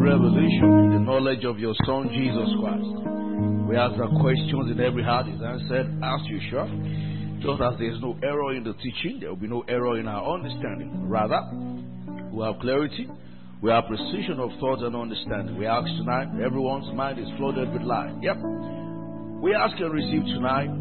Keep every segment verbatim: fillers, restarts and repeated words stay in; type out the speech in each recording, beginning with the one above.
revelation in the knowledge of your Son, Jesus Christ. We ask that questions in every heart is answered as usual. Just as there is no error in the teaching, there will be no error in our understanding. Rather, we have clarity, we have precision of thought and understanding. We ask tonight, everyone's mind is flooded with light. Yep. We ask and receive tonight,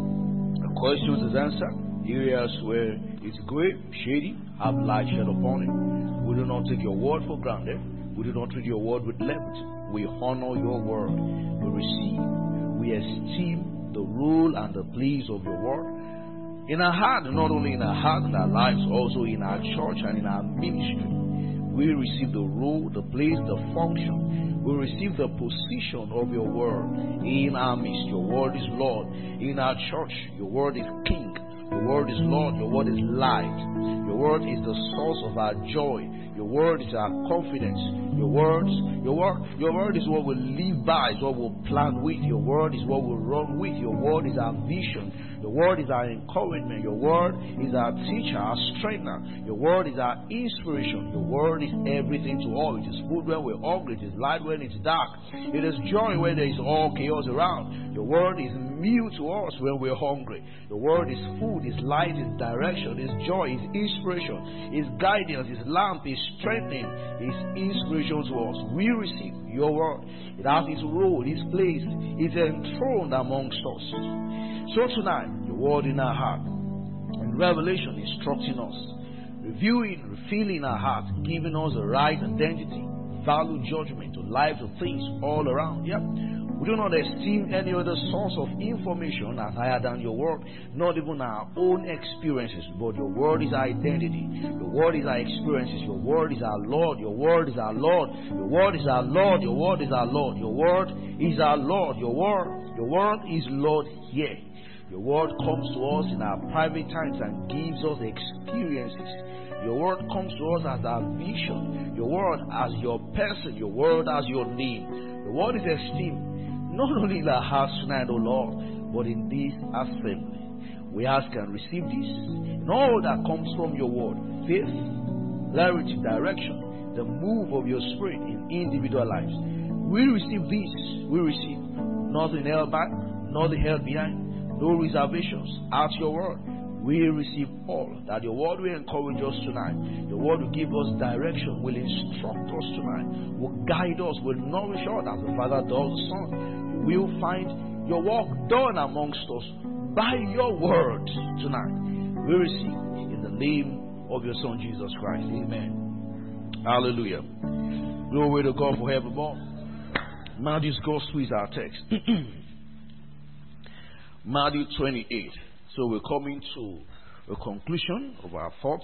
the questions is answered. Areas where it's gray, shady, have light shed upon it. We do not take your word for granted. We do not treat your word with levity. We honor your word. We receive, we esteem the rule and the pleas of your word in our heart, and not only in our heart, in our lives, also in our church and in our ministry. We receive the rule, the place, the function. We receive the position of your word in our midst. Your word is Lord. In our church, your word is King. Your word is Lord. Your word is light. Your word is the source of our joy. Your word is our confidence. Your words, your word, your word is what we live by, is what we'll plan with. Your word is what we'll run with. Your word is our vision. Your word is our encouragement. Your word is our teacher, our strengthener. Your word is our inspiration. Your word is everything to all. It is food when we're hungry. It is light when it's dark. It is joy when there is all chaos around. Your word is meal to us when we're hungry. Your word is food, is light, is direction, is joy, is inspiration, is guidance, is lamp, is strengthening, is inspiration to us. We receive your word. It has its role, its place, it's enthroned amongst us. So tonight, your word in our heart, in revelation, instructing us, reviewing, refilling our heart, giving us the right identity, value, judgment to life, to things all around. Yep. We do not esteem any other source of information as higher than your word, not even our own experiences, but your word is our identity. Your word is our experiences. Your word is our Lord. Your word is our Lord. Your word is our Lord. Your word is our Lord. Your word is our Lord. Your word, your word is Lord here. Your word comes to us in our private times and gives us experiences. Your word comes to us as our vision. Your word as your person. Your word as your name. Your word is esteemed. Not only in our hearts tonight, O Lord, but in this assembly. We ask and receive this in all that comes from your word. Faith, clarity, direction, the move of your spirit in individual lives. We receive this. We receive nothing held back, nothing held behind, no reservations. At your word, we receive all. That your word will encourage us tonight. Your word will give us direction, will instruct us tonight, will guide us, will nourish us as the Father does the Son. You will find your work done amongst us by your word tonight. We receive in the name of your Son Jesus Christ. Amen. Hallelujah. Glory to God forevermore. Matthew's Gospel is our text. Matthew twenty-eight. So we're coming to a conclusion of our thoughts.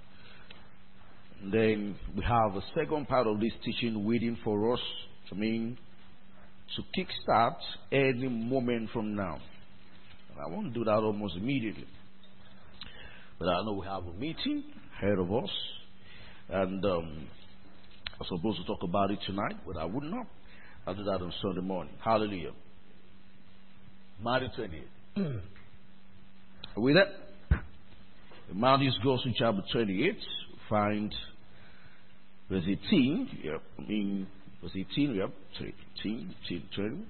Then we have a second part of this teaching waiting for us, I mean, to kickstart any moment from now. I want to do that almost immediately. But I know we have a meeting ahead of us. And um, I was supposed to talk about it tonight, but I would not. I'll do that on Sunday morning. Hallelujah. Matthew twenty-eight. Are we there? In Matthew's Gospel, chapter twenty-eight, find verse eighteen. Yeah, I mean, verse eighteen, yeah, eighteen, twenty.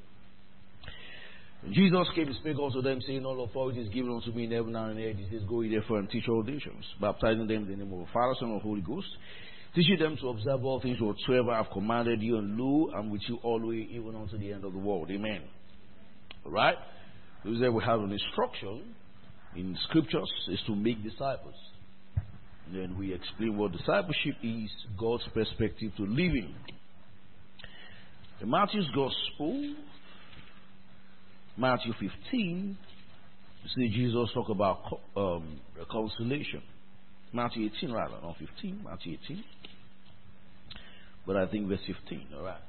Jesus came and spake also to them, saying, all authority is given unto me in heaven and on earth. He says, go ye therefore and teach all nations, baptizing them in the name of the Father, Son, and Holy Ghost, teaching them to observe all things whatsoever I have commanded you, and lo, I'm with you always, even unto the end of the world. Amen. All right? So there we have an instruction in scriptures is to make disciples. And then we explain what discipleship is, God's perspective to living. In Matthew's Gospel, Matthew fifteen, you see Jesus talk about um, reconciliation. Matthew eighteen, rather, not fifteen, Matthew eighteen. But I think verse fifteen, all right.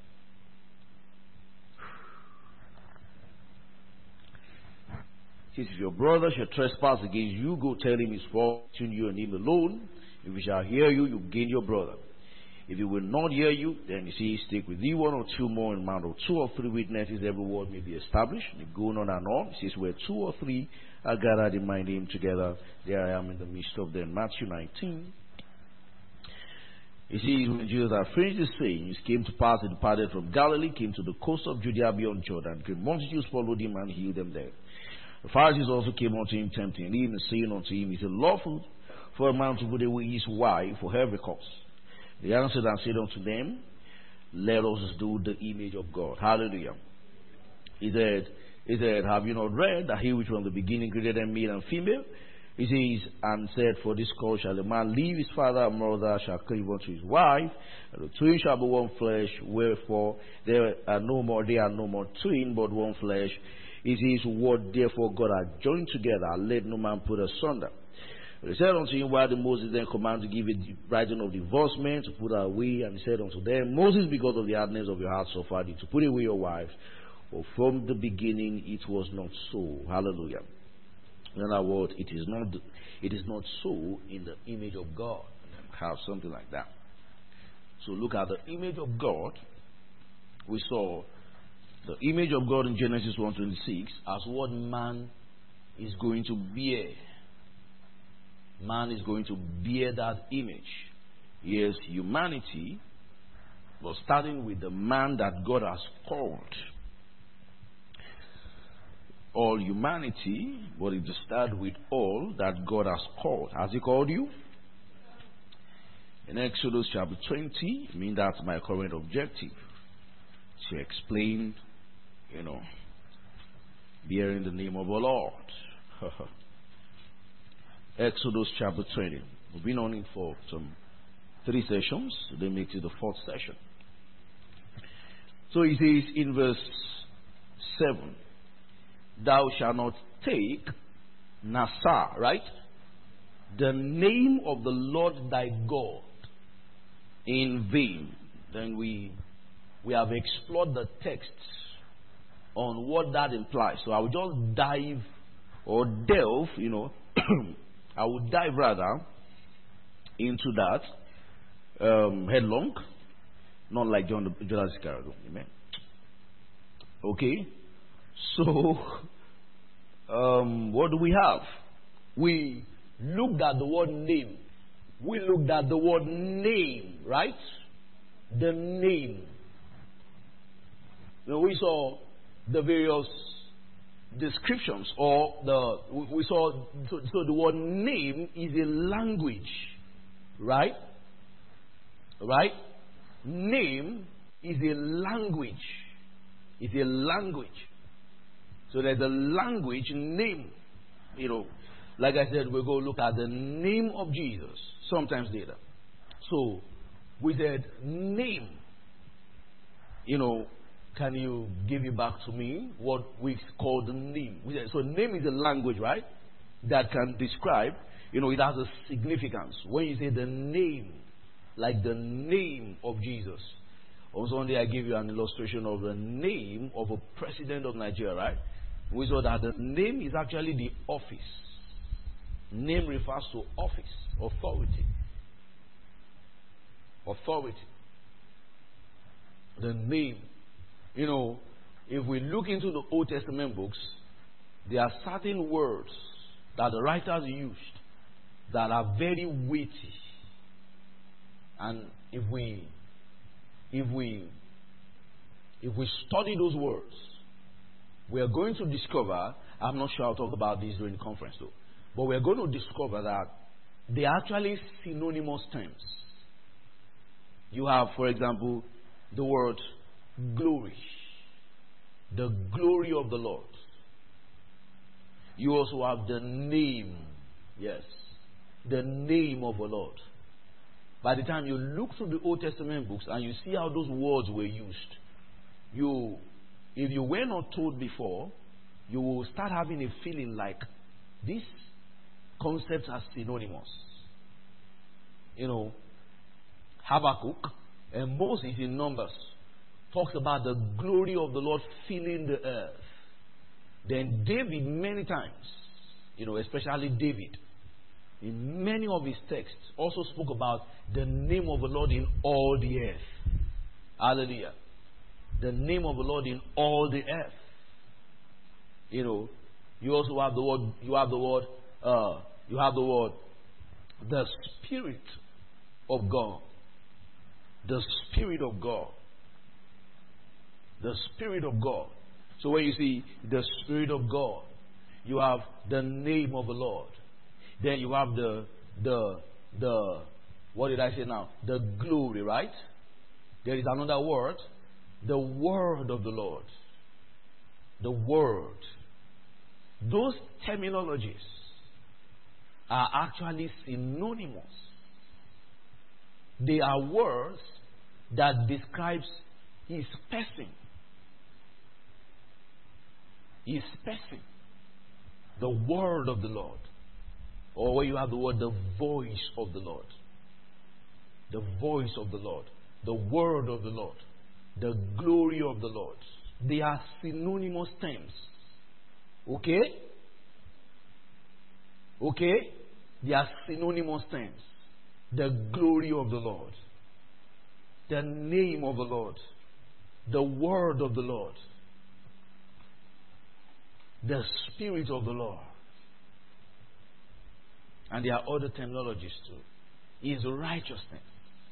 He says, if your brother shall trespass against you, go tell him his fault between you and him alone. If he shall hear you, you gain your brother. If he will not hear you, then he says, take with thee one or two more in mount of two or three witnesses, every word may be established. And it goes on and on. He says, where two or three are gathered in my name together, there I am in the midst of them. Matthew nineteen. You see, when Jesus had finished his sayings, came to pass, he departed from Galilee, came to the coast of Judea beyond Jordan. Great multitudes followed him and healed them there. The Pharisees also came unto him, tempting him, and saying unto him, Is it lawful for a man to put away his wife for every cause? They answered and said unto them, Let us do the image of God. Hallelujah. He said, he said, Have you not read that he which from the beginning created them male and female? He says, and said, For this cause shall a man leave his father and mother, shall cleave unto his wife, and the twin shall be one flesh. Wherefore there are no more, they are no more twin, but one flesh. It is what therefore God hath joined together, let no man put asunder. He said unto him, Why did Moses then command to give a writing of divorcement, to put her away? And he said unto them, Moses, because of the hardness of your heart, suffered you to put away your wife. For from the beginning it was not so. Hallelujah. In other words, it is not, it is not so in the image of God. Have something like that. So look at the image of God. We saw the image of God in Genesis one twenty-six as what man is going to bear. Man is going to bear that image. Yes, humanity, but starting with the man that God has called. All humanity, but it starts with all that God has called. Has He called you? In Exodus chapter twenty, I mean that's my current objective, to explain, you know, bearing the name of the Lord. Exodus chapter twenty. We've been on it for some three sessions. Today makes it the fourth session. So he says in verse seven, Thou shalt not take Nasar, right? The name of the Lord thy God in vain. Then we we have explored the texts on what that implies. So I will just dive or delve, you know, I will dive rather into that um, headlong, not like John the Judas Iscariot. Amen. Okay, so um, what do we have? We looked at the word name. We looked at the word name, right? The name. You know, we saw the various descriptions, or the we saw so, so the word name is a language, right? Right? Name is a language. It's a language. So there's a language name. You know, like I said, we'll go look at the name of Jesus sometimes later. So we said name. You know, can you give it back to me what we call the name? We said, so name is a language, right? That can describe, you know, it has a significance. When you say the name, like the name of Jesus. On Sunday I gave you an illustration of the name of a president of Nigeria, right? We saw that the name is actually the office. Name refers to office, authority. Authority. The name. You know, if we look into the Old Testament books, there are certain words that the writers used that are very weighty. And if we if we if we study those words, we are going to discover, I'm not sure I'll talk about this during the conference though, but we are going to discover that they are actually synonymous terms. You have, for example, the word glory. The glory of the Lord. You also have the name. Yes. The name of the Lord. By the time you look through the Old Testament books and you see how those words were used, you, if you were not told before, you will start having a feeling like these concepts are synonymous. You know, Habakkuk and Moses in Numbers talks about the glory of the Lord filling the earth. Then David many times, you know, especially David, in many of his texts also spoke about the name of the Lord in all the earth. Hallelujah. The name of the Lord in all the earth. You know, you also have the word, you have the word, uh, you have the word, the Spirit of God. The Spirit of God. The Spirit of God. So when you see the Spirit of God, you have the name of the Lord. Then you have the, the, the, what did I say now? The glory, right? There is another word. The word of the Lord. The word. Those terminologies are actually synonymous. They are words that describes his person. His person. The word of the Lord. Or where you have the word, the voice of the Lord. The voice of the Lord. The word of the Lord. The glory of the Lord. They are synonymous terms. Okay? Okay? They are synonymous terms. The glory of the Lord. The name of the Lord. The word of the Lord. The Spirit of the Lord. And there are other terminologies too. His righteousness.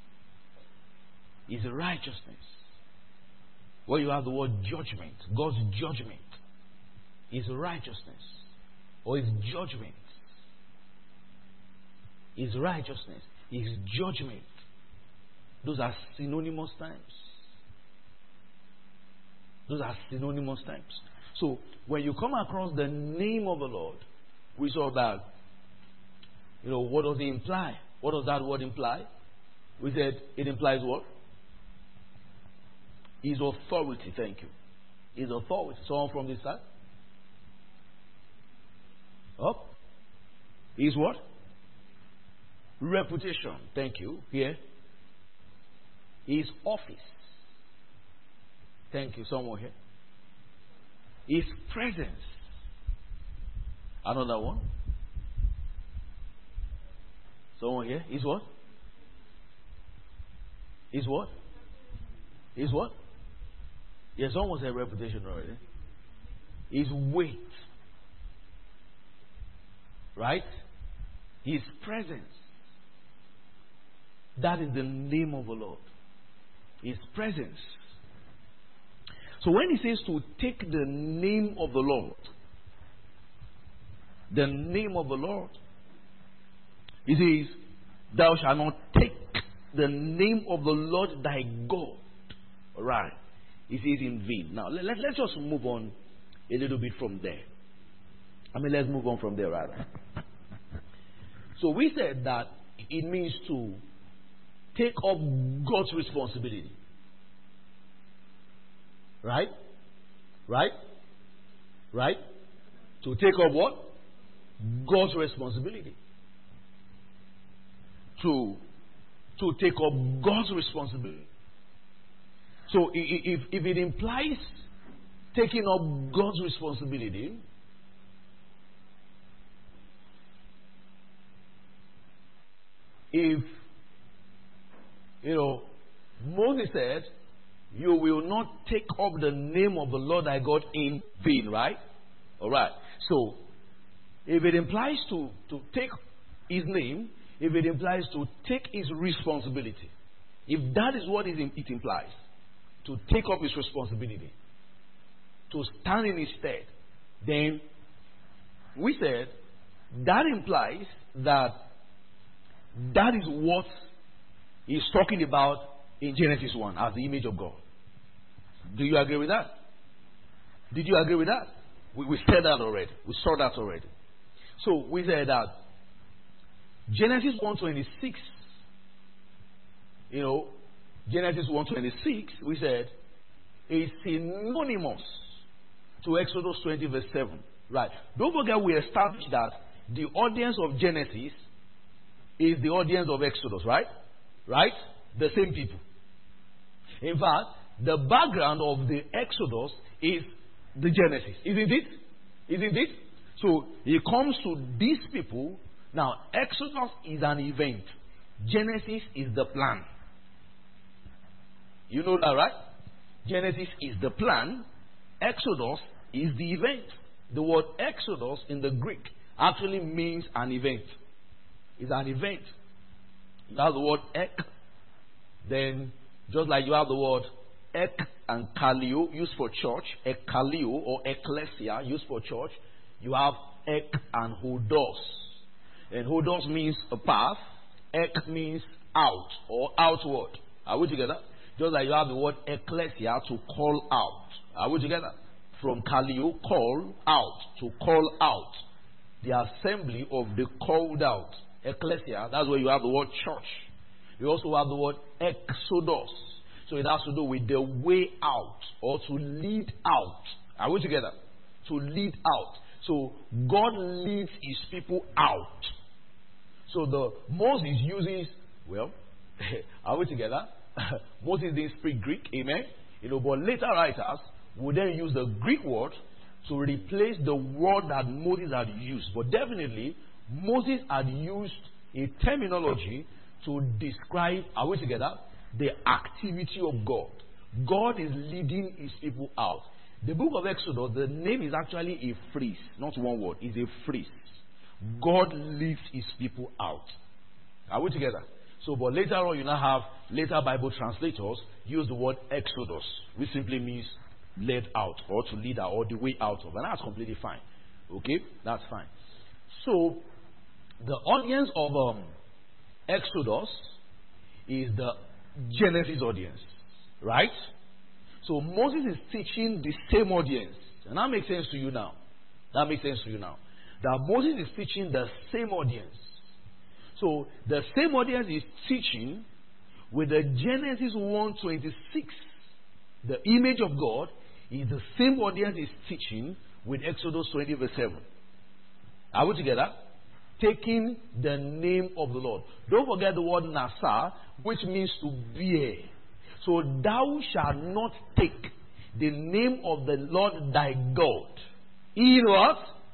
His righteousness. Where you have the word judgment. God's judgment. His righteousness. Or his judgment. His righteousness. His judgment. Those are synonymous terms. Those are synonymous terms. So, when you come across the name of the Lord, we saw that, you know, what does it imply? What does that word imply? We said it implies what? His authority, thank you. His authority. Someone from this side? Up. His what? Reputation, thank you. Here. His office. Thank you. Someone here. His presence. Another one. Someone here. His what? His what? His what? Yes, someone said reputation already. His weight. Right? His presence. That is the name of the Lord. His presence. So when he says to take the name of the Lord, the name of the Lord, he says, thou shalt not take the name of the Lord thy God. Alright. He says in vain. Now let, let, let's just move on a little bit from there. I mean, let's move on from there rather. So we said that it means to take up God's responsibility. Right? Right? Right? To take up what? God's responsibility. To, to take up God's responsibility. So if, if it implies taking up God's responsibility, if, you know, Moses said, you will not take up the name of the Lord thy God in vain, right? Alright. So, if it implies to, to take his name, if it implies to take his responsibility, if that is what it implies, to take up his responsibility, to stand in his stead, then we said that implies that that is what he's talking about in Genesis one as the image of God. Do you agree with that? Did you agree with that? We, we said that already. We saw that already. So we said that Genesis one twenty-six, you know, Genesis one twenty-six, we said, is synonymous to Exodus twenty verse seven. Right. Don't forget we established that the audience of Genesis is the audience of Exodus, right? Right? The same people. In fact, the background of the Exodus is the Genesis. Isn't it? Isn't it? So, it comes to these people. Now, Exodus is an event. Genesis is the plan. You know that, right? Genesis is the plan. Exodus is the event. The word Exodus in the Greek actually means an event. It's an event. That's the word ek. Then Just like you have the word ek and kaleo used for church, ekkaleo or ecclesia used for church, you have ek and hodos. And hodos means a path, ek means out or outward. Are we together? Just like you have the word ecclesia to call out. Are we together? From kaleo, call out, to call out. The assembly of the called out. Ecclesia, that's where you have the word church. You also have the word exodus. So it has to do with the way out or to lead out. Are we together? To lead out. So God leads his people out. So the Moses uses, well, are we together? Moses didn't speak Greek, amen? You know, but later writers would then use the Greek word to replace the word that Moses had used. But definitely, Moses had used a terminology to describe, are we together, the activity of God. God is leading his people out. The book of Exodus, the name is actually a phrase, not one word, it's a phrase. God leads his people out. Are we together? So, but later on, you now have later Bible translators use the word Exodus, which simply means led out or to lead out or the way out of. And that's completely fine. Okay? That's fine. So, the audience of um, Exodus is the Genesis audience. Right? So, Moses is teaching the same audience. And that makes sense to you now. That makes sense to you now. That Moses is teaching the same audience. So, the same audience is teaching with the Genesis one twenty-six. The image of God is the same audience is teaching with Exodus twenty verse seven. Are we together? Taking the name of the Lord. Don't forget the word Nasa, which means to bear. So thou shalt not take the name of the Lord thy God in what?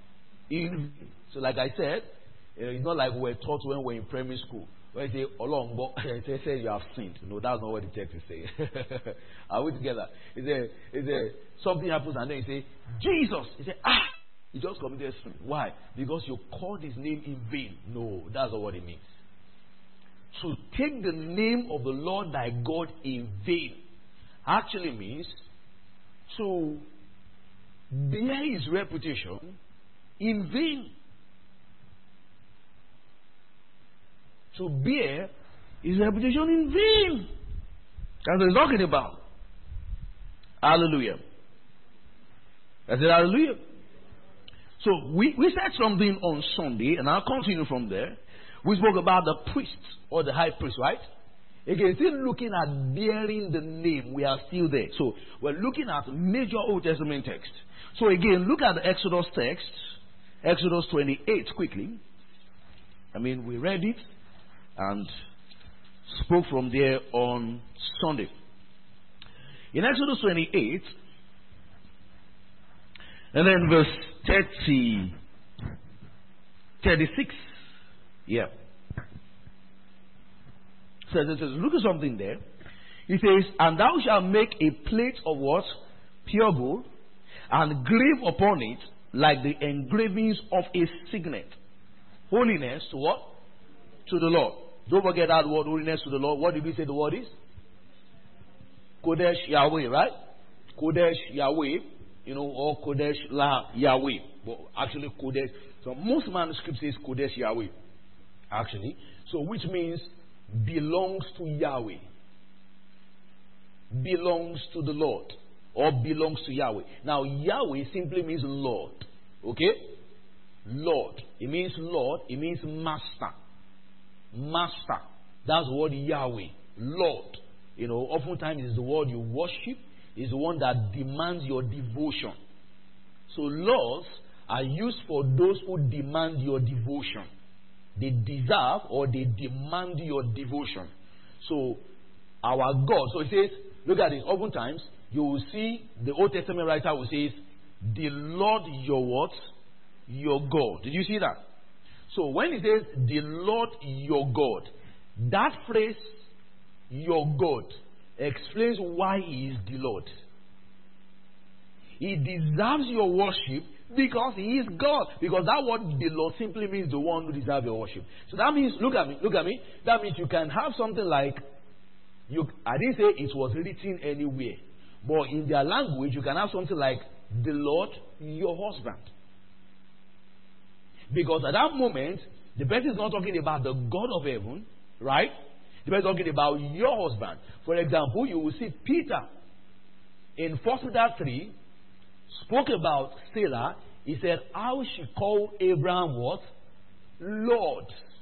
In. So like I said, it's not like we were taught when we were in primary school. When you say, Olongbo, they say you have sinned. No, that's not what the text is saying. Are we together? It's a, it's a, something happens and then you say, Jesus. You say, ah, you just committed sin. Why? Because you called his name in vain. No, that's not what it means. To take the name of the Lord thy God in vain actually means to bear his reputation in vain. To bear his reputation in vain. That's what he's talking about. Hallelujah. I said hallelujah. So we, we said something on Sunday, and I'll continue from there. We spoke about the priest or the high priest, right? Again, still looking at bearing the name, we are still there. So we're looking at major Old Testament text. So again, look at the Exodus text, Exodus twenty-eight quickly. I mean, we read it and spoke from there on Sunday. In Exodus twenty-eight, and then verse thirty, thirty-six, yeah. So it says, look at something there. It says, and thou shalt make a plate of what? Pure gold, and grave upon it like the engravings of a signet. Holiness to what? To the Lord. Don't forget that word, holiness to the Lord. What did we say the word is? Kodesh Yahweh, right? Kodesh Yahweh, you know, or Kodesh La Yahweh. But actually, Kodesh. So most manuscripts says Kodesh Yahweh. Actually. So which means belongs to Yahweh. Belongs to the Lord. Or belongs to Yahweh. Now, Yahweh simply means Lord. Okay? Lord. It means Lord. It means master. Master. That's the word Yahweh. Lord. You know, oftentimes it's the word you worship. It's the one that demands your devotion. So laws are used for those who demand your devotion. They deserve or they demand your devotion. So our God. So it says, look at this. Oftentimes you will see the Old Testament writer will say, the Lord your what? Your God. Did you see that? So when it says the Lord your God, that phrase, your God, explains why he is the Lord. He deserves your worship because he is God. Because that word, the Lord, simply means the one who deserves your worship. So that means, look at me, look at me. That means you can have something like You, I didn't say it was written anywhere. But in their language, you can have something like the Lord, your husband. Because at that moment, the person is not talking about the God of heaven, right? The person is talking about your husband. For example, you will see Peter in First Peter three spoke about Sarah. He said, how she called Abraham what? Lord.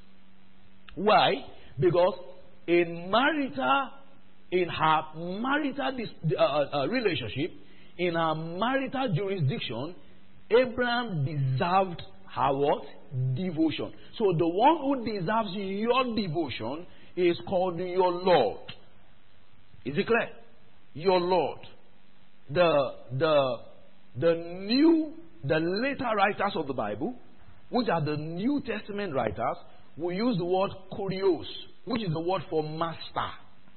Why? Because in marital, in her marital uh, uh, relationship, in her marital jurisdiction, Abraham deserved her what? Devotion. So the one who deserves your devotion is called your Lord. Is it clear? Your Lord. The the the new the later writers of the Bible, which are the New Testament writers, will use the word kurios, which is the word for master.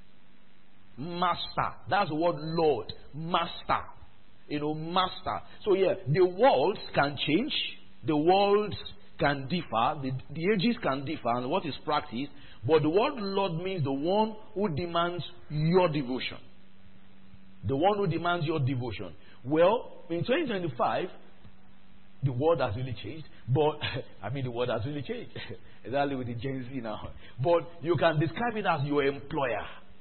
Master. That's the word Lord. Master. You know, master. So yeah, the worlds can change. The worlds can differ. The, the ages can differ and what is practiced. But the word Lord means the one who demands your devotion. The one who demands your devotion. Well, in twenty twenty-five, the world has really changed. But, I mean, the world has really changed. Exactly with the Gen Z now. But you can describe it as your employer.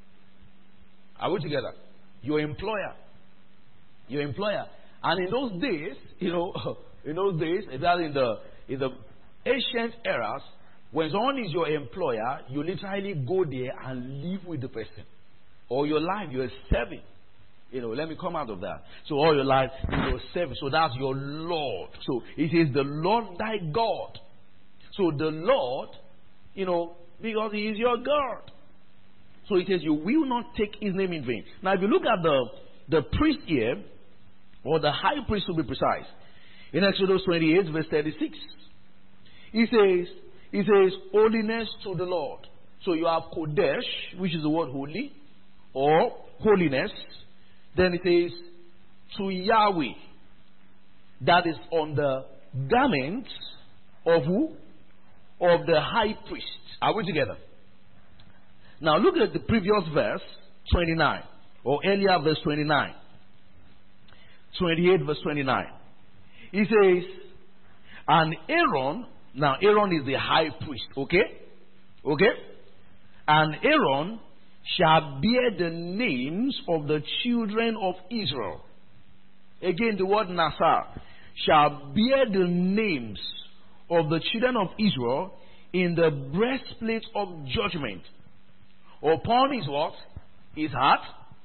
Are we together? Your employer. Your employer. And in those days, you know, in those days, that in the in the ancient eras, when someone is your employer, you literally go there and live with the person. All your life, you're serving. You know, let me come out of that. So all your life, you're serving. So that's your Lord. So it is the Lord thy God. So the Lord, you know, because he is your God. So it says you will not take his name in vain. Now if you look at the, the priest here, or the high priest to be precise, in Exodus twenty-eight verse thirty-six, he says, he says, holiness to the Lord. So you have Kodesh, which is the word holy, or holiness. Then it says, to Yahweh. That is on the garments of who? Of the high priest. Are we together? Now look at the previous verse, twenty-nine. Or earlier verse twenty-nine. twenty-eight verse twenty-nine. He says, and Aaron, now Aaron is the high priest, okay? Okay? And Aaron shall bear the names of the children of Israel. Again, the word Nasar shall bear the names of the children of Israel in the breastplate of judgment upon his what? His heart,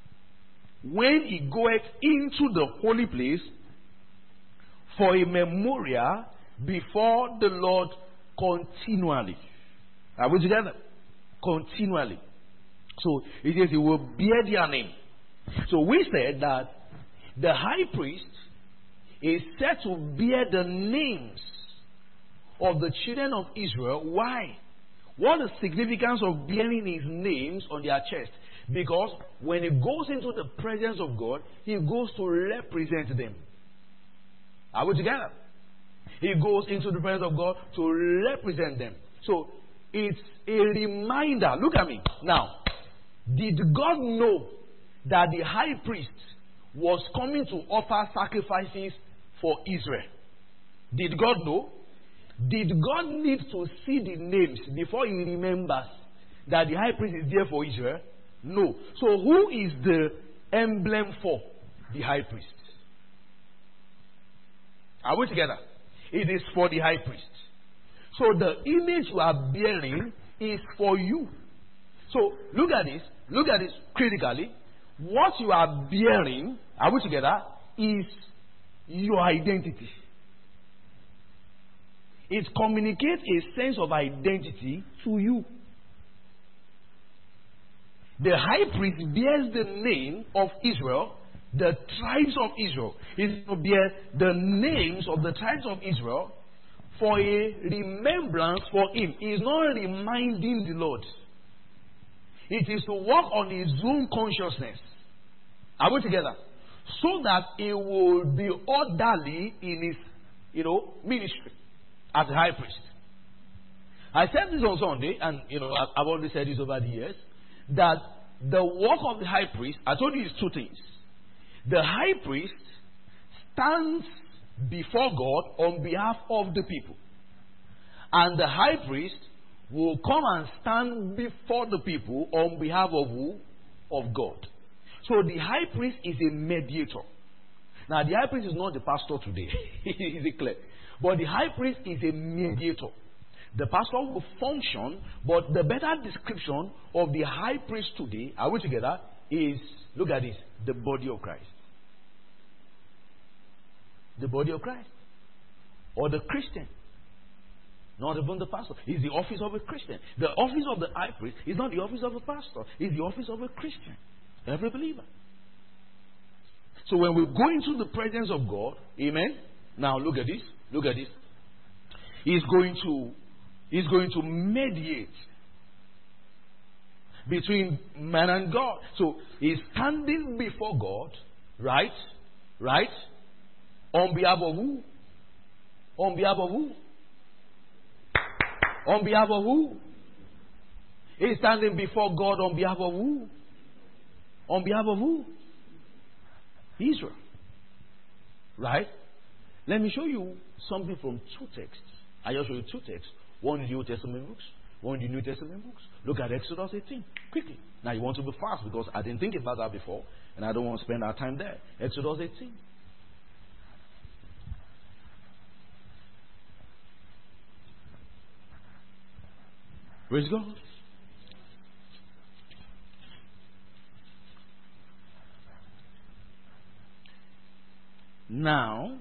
when he goeth into the holy place for a memorial before the Lord continually. Are we together? Continually. So it says he will bear their name. So we said that the high priest is said to bear the names of the children of Israel. Why? What is the significance of bearing his names on their chest? Because when he goes into the presence of God, he goes to represent them. Are we together? He goes into the presence of God to represent them. So it's a reminder. Look at me. Now, did God know that the high priest was coming to offer sacrifices for Israel? Did God know? Did God need to see the names before he remembers that the high priest is there for Israel? No. So who is the emblem for? The high priest. Are we together? It is for the high priest. So the image you are bearing is for you. So look at this. Look at this critically. What you are bearing, are we together, is your identity. It communicates a sense of identity to you. The high priest bears the name of Israel, the tribes of Israel. He will bear the names of the tribes of Israel for a remembrance for him. He is not reminding the Lord. It is to work on his own consciousness. Are we together? So that he will be orderly in his, you know, ministry as a high priest. I said this on Sunday, and you know, I've already said this over the years, that the work of the high priest, I told you, is two things. The high priest stands before God on behalf of the people. And the high priest will come and stand before the people on behalf of who? Of God. So the high priest is a mediator. Now the high priest is not the pastor today. Is it clear? But the high priest is a mediator. The pastor will function, but the better description of the high priest today, are we together, is, look at this, the body of Christ. The body of Christ. Or the Christian. Not even the pastor. It's the office of a Christian. The office of the high priest is not the office of a pastor. It's the office of a Christian. Every believer. So when we go into the presence of God, amen. Now look at this. Look at this. He's going to He's going to mediate between man and God. So he's standing before God, right? Right? On behalf of who? On behalf of who? On behalf of who? He's standing before God on behalf of who? On behalf of who? Israel. Right? Let me show you something from two texts. I just show you two texts. One in the Old Testament books, one in the New Testament books. Look at Exodus eighteen. Quickly. Now you want to be fast because I didn't think about that before and I don't want to spend our time there. Exodus eighteen. Praise God. Now,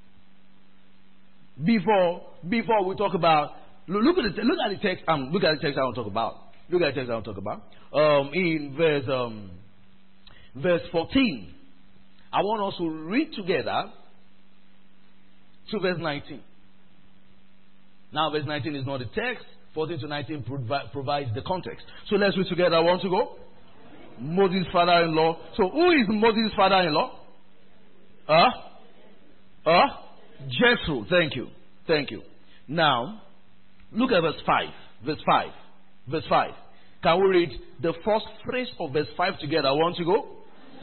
before before we talk about, look at the look at the text. Um, look at the text I want to talk about. Look at the text I want to talk about. Um, in verse um, verse fourteen, I want us to read together to verse nineteen. Now, verse nineteen is not the text. fourteen to nineteen provi- provides the context. So let's read together. I want to go. Moses' father-in-law. So who is Moses' father-in-law? Huh? Huh? Jethro. Thank you. Thank you. Now, look at verse five. Verse five. Verse five. Can we read the first phrase of verse five together? I want to go.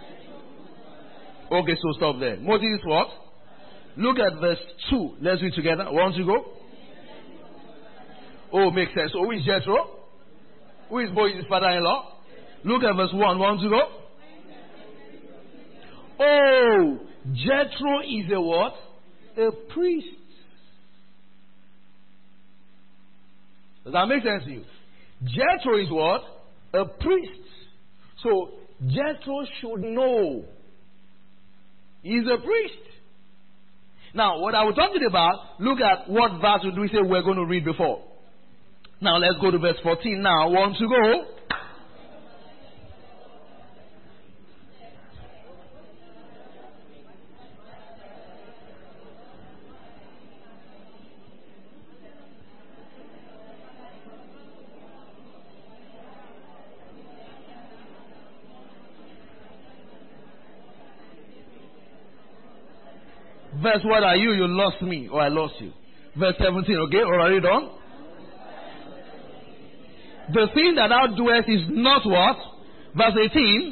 Okay, so stop there. Moses is what? Look at verse two. Let's read together. I want to go. Oh, makes sense. So who is Jethro? Who is Moses' father-in-law? Look at verse one. Want to go? Oh, Jethro is a what? A priest. Does that make sense to you? Jethro is what? A priest. So Jethro should know. He's a priest. Now, what I was talking about, look at what verse did we say we're going to read before. Now let's go to verse fourteen now. Want to go? Verse what are you? You lost me or I lost you. Verse seventeen, okay? Or are you done? The thing that thou doest is not what? Verse eighteen.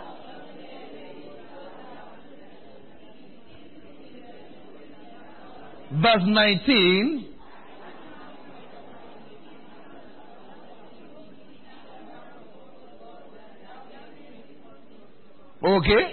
Verse nineteen. Okay.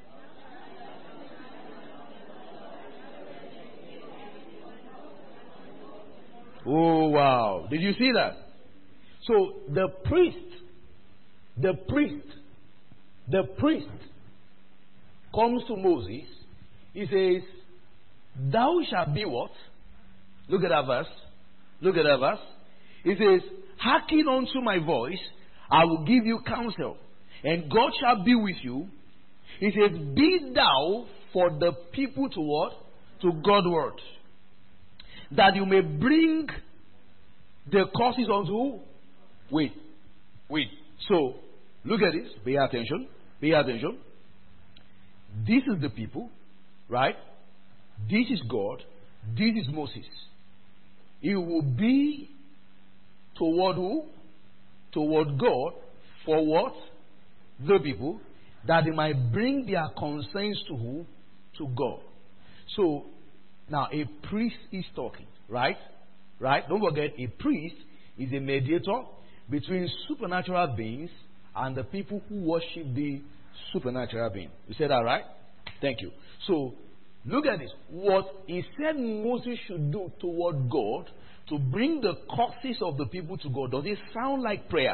Oh, wow. Did you see that? So the priest, the priest, the priest comes to Moses. He says, thou shalt be what? Look at that verse. Look at that verse. He says, hearken unto my voice, I will give you counsel, and God shall be with you. He says, be thou for the people to what? To Godward, that you may bring the causes unto. Wait, wait. So, look at this. Pay attention. Pay attention. This is the people, right? This is God. This is Moses. It will be toward who? Toward God. For what? the people, that they might bring their concerns to who? To God. So, now a priest is talking, right? Right? Don't forget, a priest is a mediator between supernatural beings and the people who worship the supernatural being. You said that right? Thank you. So, look at this. What he said Moses should do toward God to bring the causes of the people to God, does it sound like prayer?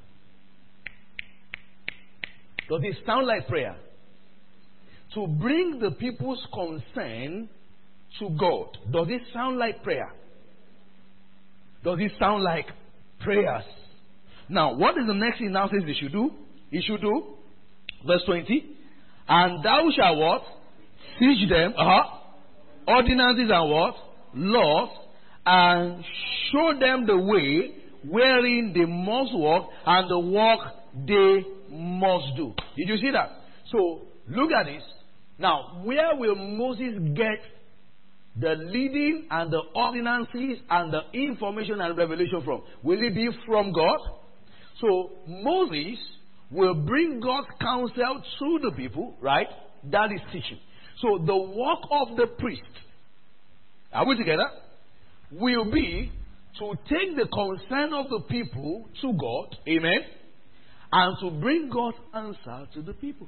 Does it sound like prayer? To bring the people's concern to God, does it sound like prayer? Does it sound like prayers? Now, what is the next thing now says they should do? He should do, verse twenty, and thou shalt what? Teach them uh-huh, ordinances and what? Laws, and show them the way wherein they must walk and the work they must do. Did you see that? So, look at this. Now, where will Moses get the leading and the ordinances and the information and revelation from? Will it be from God? So, Moses will bring God's counsel to the people, right? That is teaching. So, the work of the priest, are we together? Will be to take the concern of the people to God, amen, and to bring God's answer to the people.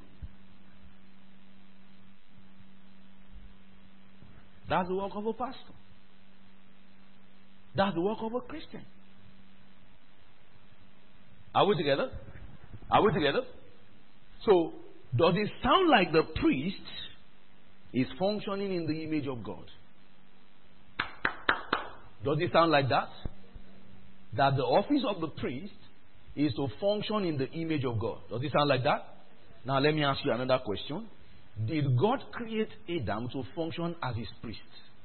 That's the work of a pastor. That's the work of a Christian. Are we together? Are we together? So, does it sound like the priest is functioning in the image of God? Does it sound like that? That the office of the priest is to function in the image of God. Does it sound like that? Now let me ask you another question. Did God create Adam to function as his priest?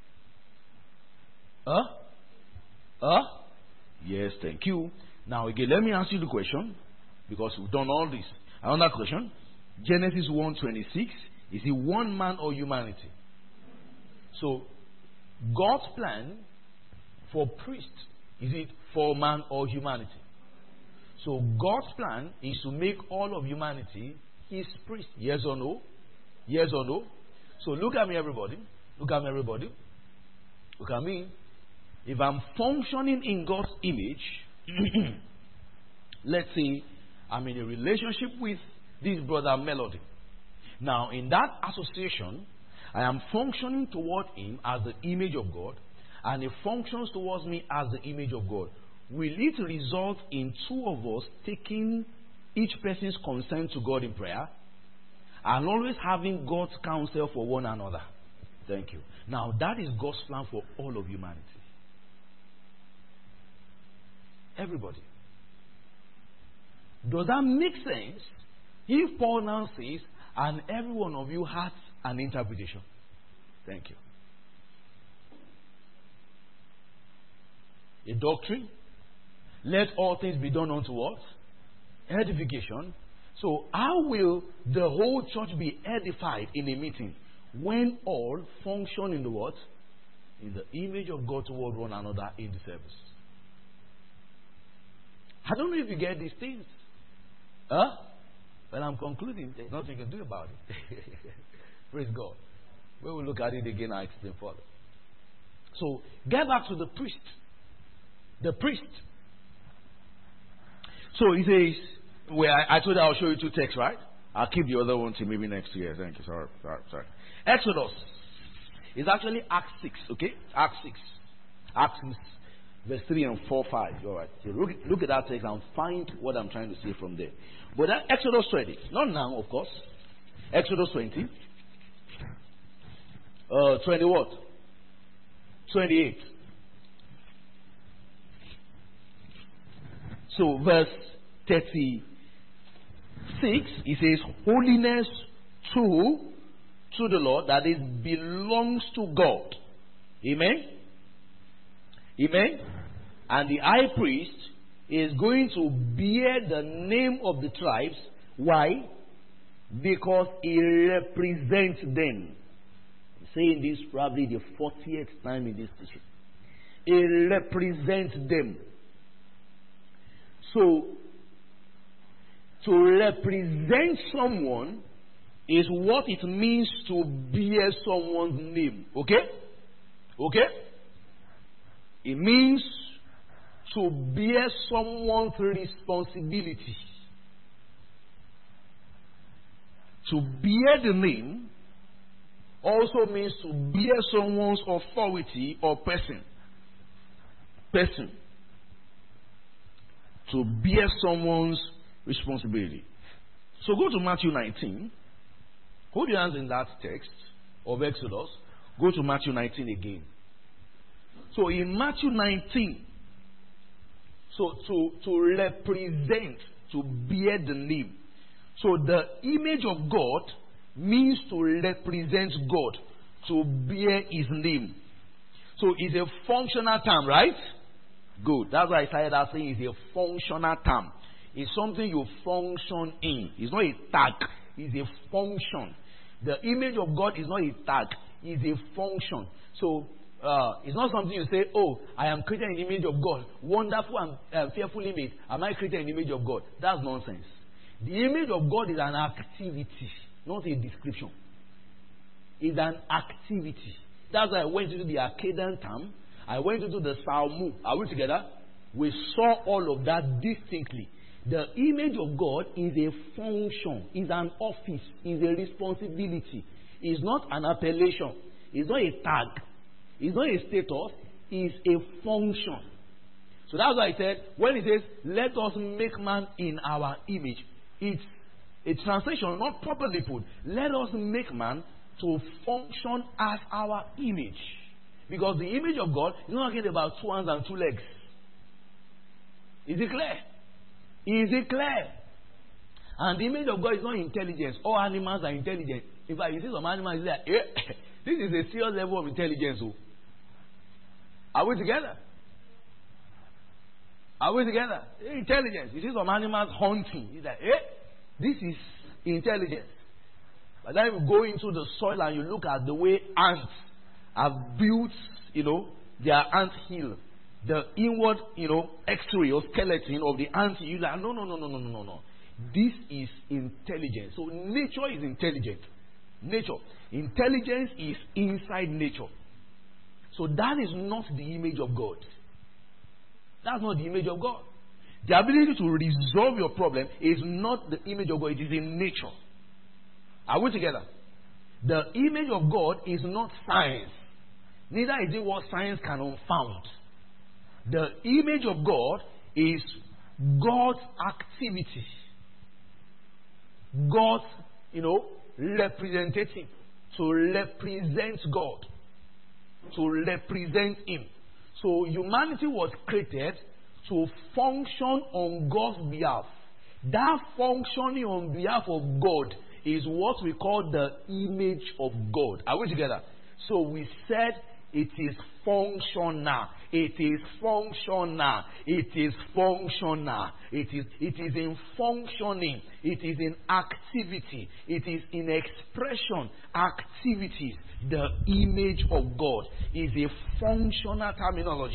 Huh? Huh? Yes, thank you. Now again, let me ask you the question, because we've done all this. Another question. Genesis one twenty-six. Is it one man or humanity? So, God's plan for priest, is it for man or humanity? So God's plan is to make all of humanity his priest. Yes or no? Yes or no? So look at me, everybody. Look at me, everybody. Look at me. If I'm functioning in God's image, let's say I'm in a relationship with this brother Melody. Now, in that association, I am functioning toward him as the image of God, and he functions towards me as the image of God. Will it result in two of us taking each person's concern to God in prayer and always having God's counsel for one another? Thank you. Now, that is God's plan for all of humanity. Everybody. Does that make sense? If Paul now says, and every one of you has an interpretation. Thank you. A doctrine. Let all things be done unto what? Edification. So how will the whole church be edified in a meeting when all function in the what? In the image of God toward one another in the service. I don't know if you get these things. Huh? Well, I'm concluding. There's nothing you can do about it. Praise God. We will look at it again and explain further. So, get back to the priest. The priest. So, he says, well, I, I told you I'll show you two texts, right? I'll keep the other one till maybe next year. Thank you. Sorry. Sorry. Sorry. Exodus. It's actually Acts six, okay? Acts six. Acts six, verse three and four, five. All right. So look, look at that text and find what I'm trying to say from there. But that Exodus twenty. Not now, of course. Exodus twenty. Uh, twenty what? twenty-eight. So, verse thirty-six, it says, holiness to, to the Lord, that it belongs to God. Amen? Amen? And the high priest is going to bear the name of the tribes. Why? Because he represents them. I'm saying this probably the fortieth time in this teaching. He represents them. So, To represent someone is what it means to bear someone's name. Okay? Okay? It means to bear someone's responsibility. To bear the name also means to bear someone's authority or person. Person. To bear someone's responsibility. So go to Matthew nineteen. Hold your hands in that text of Exodus. Go to Matthew nineteen again. So in Matthew nineteen, so to, to represent, to bear the name. So the image of God means to represent God, to bear his name. So it's a functional term, right? Good. That's why I started out saying it's a functional term. It's something you function in. It's not a tag. It's a function. The image of God is not a tag. It's a function. So uh, it's not something you say, oh, I am created in the image of God. Wonderful and uh, fearfully made. Am I created in the image of God? That's nonsense. The image of God is an activity, not a description. It's an activity. That's why I went into the Akkadian term. I went into the Psalm. Are we together? We saw all of that distinctly. The image of God is a function, is an office, is a responsibility. It's not an appellation. It's not a tag. It's not a status. It's a function. So that's why I said, when it says, let us make man in our image, it's a translation not properly put. Let us make man to function as our image. Because the image of God is not talking about two hands and two legs. Is it clear? Is it clear? And the image of God is not intelligence. All animals are intelligent. In fact, you see some animals like, eh, this is a serious level of intelligence. Oh. Are we together? Are we together? Intelligence. You see some animals hunting. It's like, eh, this is intelligence. But then you go into the soil and you look at the way ants have built, you know, their ant hill. The inward, you know, X-ray or skeleton of the ant hill. Like, no, no, no, no, no, no, no, no. This is intelligence. So nature is intelligent. Nature. Intelligence is inside nature. So that is not the image of God. That's not the image of God. The ability to resolve your problem is not the image of God. It is in nature. Are we together? The image of God is not science. Neither is it what science can unfound. The image of God is God's activity. God's, you know, representative. To represent God. To represent Him. So humanity was created to function on God's behalf. That functioning on behalf of God is what we call the image of God. Are we together? So we said it is functional. It is functional. It is functional. It is, it is in functioning. It is in activity. It is in expression. Activities. The image of God is a functional terminology.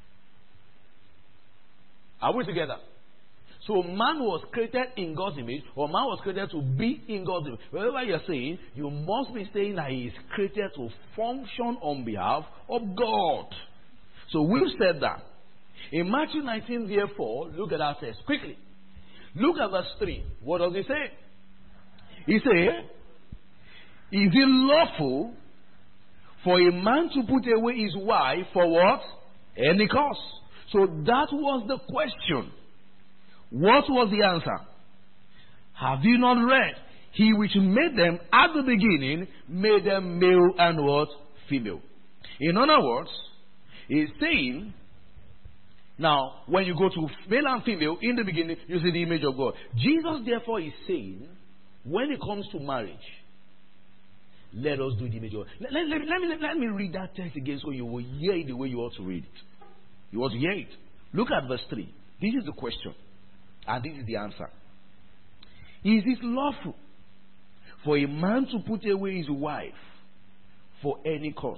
Are we together? So man was created in God's image, or man was created to be in God's image. Whatever you're saying, you must be saying that he is created to function on behalf of God. So we've said that. In Matthew nineteen, therefore, look at that text quickly. Look at verse three. What does he say? He says, is it lawful for a man to put away his wife for what? Any cause. So that was the question. What was the answer? Have you not read? He which made them at the beginning made them male and what? Female. In other words, he's saying, now when you go to male and female, in the beginning you see the image of God. Jesus therefore is saying, when it comes to marriage, let us do the image of God. Let, let, let, let, me, let, let me read that text again so you will hear it the way you ought to read it. You ought to hear it. Look at verse three. This is the question. And this is the answer. Is it lawful for a man to put away his wife for any cause?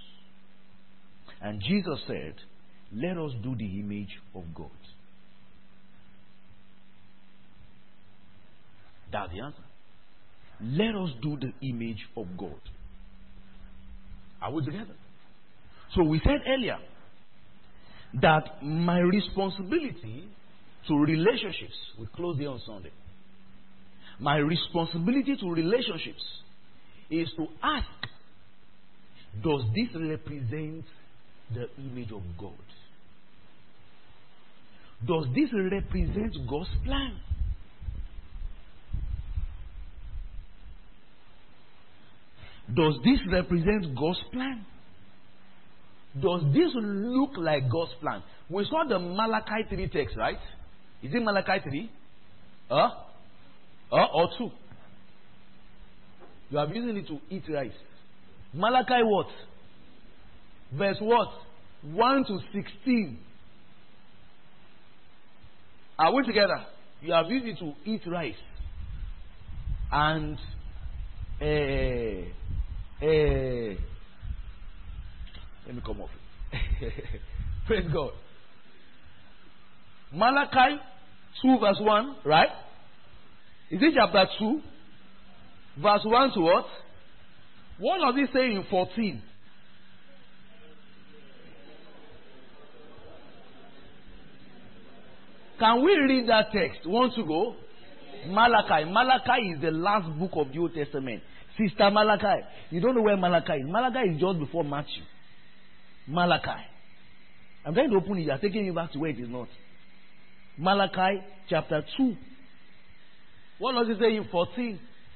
And Jesus said, let us do the image of God. That's the answer. Let us do the image of God. Are we together? So we said earlier that my responsibility to relationships, we close there on Sunday. My responsibility to relationships is to ask, does this represent the image of God? Does this represent God's plan? Does this represent God's plan? Does this look like God's plan? We saw the Malachi three text, right? Is it Malachi three? Huh? Huh? Or two? You are using it to eat rice. Malachi what? Verse what? one to sixteen. Are we together? You have used it to eat rice. And uh, uh, let me come off it. Praise God. Malachi two verse one, right? Is it chapter two? Verse one to what? What does it say in fourteen? Can we read that text? Want to go? Malachi. Malachi is the last book of the Old Testament. Sister Malachi. You don't know where Malachi is. Malachi is just before Matthew. Malachi. I'm trying to open it. I'm taking you back to where it is not. Malachi chapter two. What does it say in fourteen?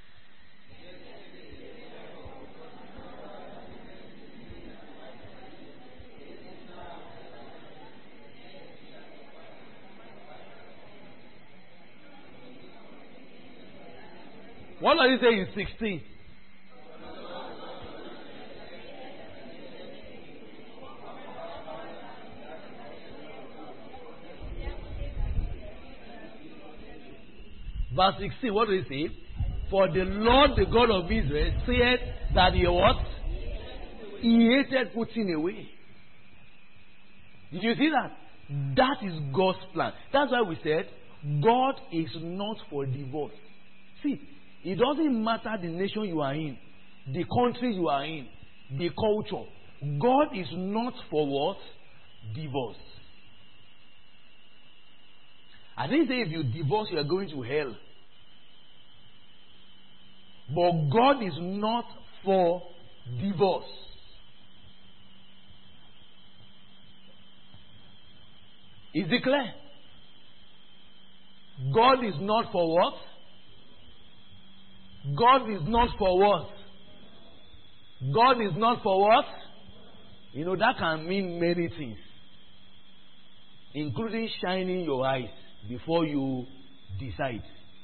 What does it say in sixteen? Verse sixteen, what does it say? For the Lord, the God of Israel, said that he what? He hated putting away. Did you see that? That is God's plan. That's why we said, God is not for divorce. See, it doesn't matter the nation you are in, the country you are in, the culture. God is not for what? Divorce. I didn't say if you divorce, you are going to hell. But God is not for divorce. Is it clear? God is not for what? God is not for what? God is not for what? You know, that can mean many things, including shining your eyes before you decide.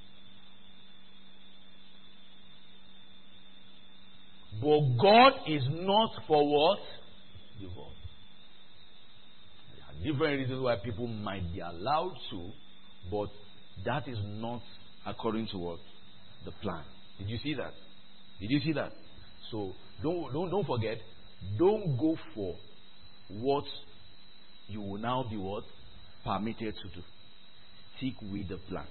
But God is not for what? Divorce. There are different reasons why people might be allowed to, but that is not according to what? The plan. Did you see that? Did you see that? So don't don't don't forget, don't go for what you will now be what? Permitted to do. Stick with the plan.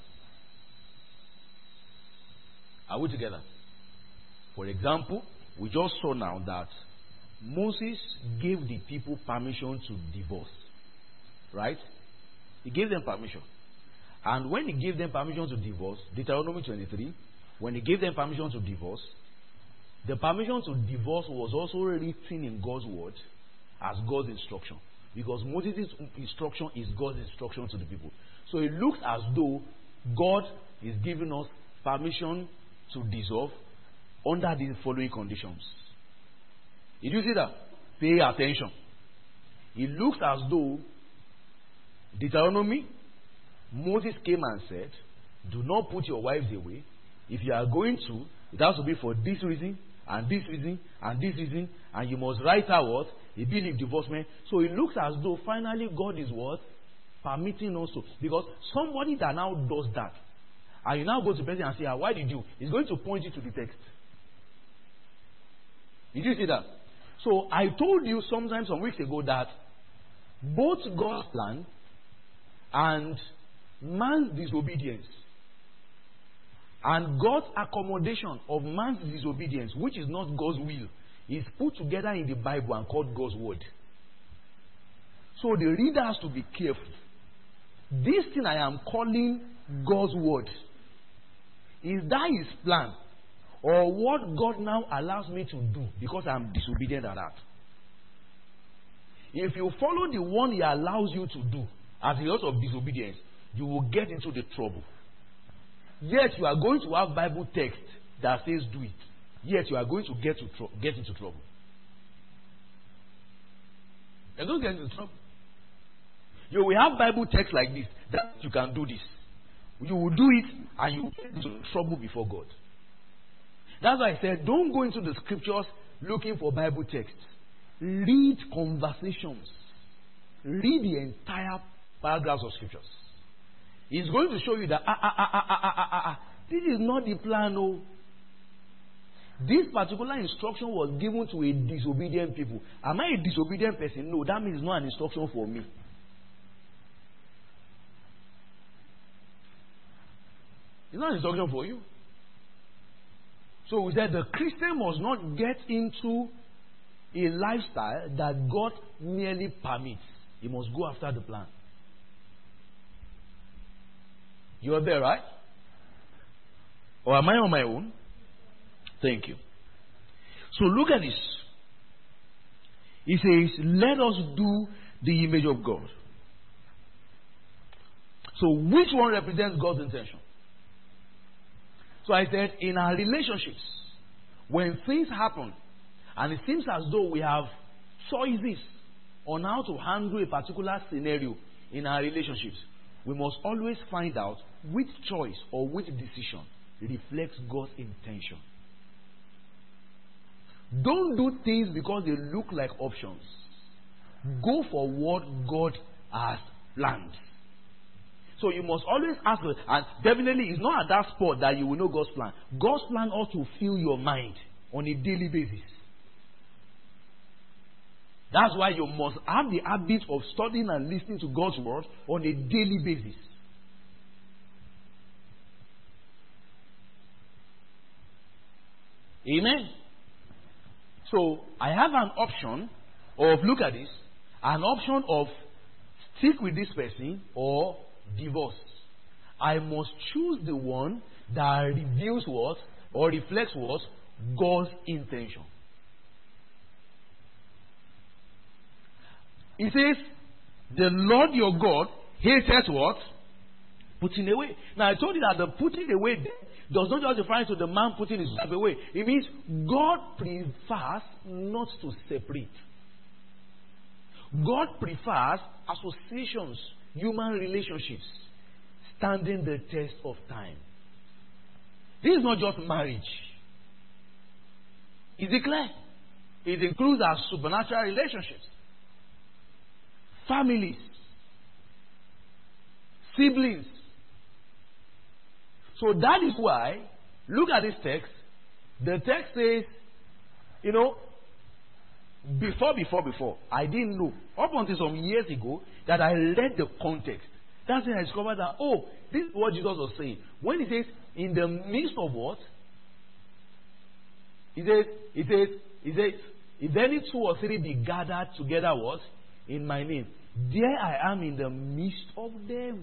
Are we together? For example, we just saw now that Moses gave the people permission to divorce. Right? He gave them permission. And when he gave them permission to divorce, Deuteronomy twenty-three, when he gave them permission to divorce, the permission to divorce was also written in God's word as God's instruction. Because Moses' instruction is God's instruction to the people. So it looks as though God is giving us permission to dissolve under these following conditions. Did you see that? Pay attention. It looks as though Deuteronomy, Moses came and said, do not put your wives away. If you are going to, it has to be for this reason, and this reason, and this reason, and you must write out what? A bill of divorcement. So it looks as though finally God is what? Permitting also. Because somebody that now does that, and you now go to the person and say, ah, why did you? He's going to point you to the text. Did you see that? So I told you sometime some weeks ago that both God's plan and man's disobedience And God's accommodation of man's disobedience, which is not God's will, is put together in the Bible and called God's word. So the reader has to be careful. This thing I am calling God's word, is that his plan? Or what God now allows me to do because I am disobedient at that? If you follow the one he allows you to do as a result of disobedience, you will get into the trouble. Yet you are going to have Bible text that says do it. Yet you are going to get to tr- get into trouble. You're going to get into trouble. You will have Bible text like this that you can do this. You will do it and you will get into trouble before God. That's why I said don't go into the scriptures looking for Bible texts. Read conversations. Read the entire paragraphs of scriptures. It's going to show you that ah, ah, ah, ah, ah, ah, ah, ah. This is not the plan. No. This particular instruction was given to a disobedient people. Am I a disobedient person? No, that means it's not an instruction for me. It's not an instruction for you. So we said the Christian must not get into a lifestyle that God merely permits. He must go after the plan. You are there, right? Or am I on my own? Thank you. So look at this. He says, let us do the image of God. So which one represents God's intention? So I said, in our relationships, when things happen, and it seems as though we have choices on how to handle a particular scenario in our relationships, we must always find out which choice or which decision reflects God's intention. Don't do things because they look like options. Go for what God has planned. So you must always ask, and definitely it's not at that spot that you will know God's plan. God's plan ought to fill your mind on a daily basis. That's why you must have the habit of studying and listening to God's word on a daily basis. Amen. So I have an option of, look at this, an option of stick with this person or divorce. I must choose the one that reveals what or reflects what? God's intention. He says, the Lord your God hates what? Putting away. Now I told you that the putting away does not just refer to the man putting his life away. It means God prefers not to separate. God prefers associations, human relationships, standing the test of time. This is not just marriage. Is it clear? It includes our supernatural relationships, families, siblings. So that is why, look at this text. The text says, you know, before, before, before, I didn't know, up until some years ago, that I read the context. That's when I discovered that, oh, this is what Jesus was saying. When he says, in the midst of what? He says, he says, he says, if any two or three be gathered together, what? In my name. There I am in the midst of them.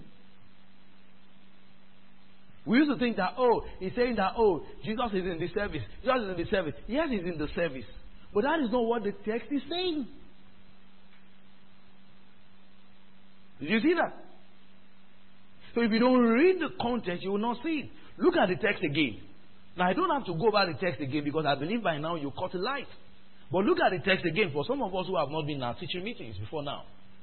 We used to think that, oh, he's saying that, oh, Jesus is in the service. Jesus is in the service. Yes, he's in the service. But that is not what the text is saying. Did you see that? So if you don't read the context, you will not see it. Look at the text again. Now, I don't have to go over the text again because I believe by now you caught a light. But look at the text again for some of us who have not been in our teaching meetings before now.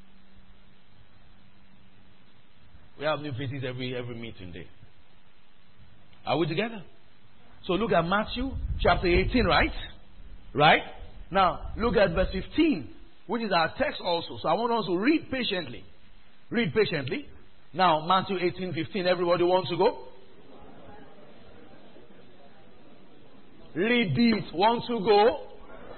We have new faces every, every meeting day. Are we together? So look at Matthew chapter eighteen, right? Right? Now, look at verse fifteen, which is our text also. So I want us to read patiently. Read patiently. Now, Matthew eighteen, fifteen. Everybody wants to go? Read it. Want to go?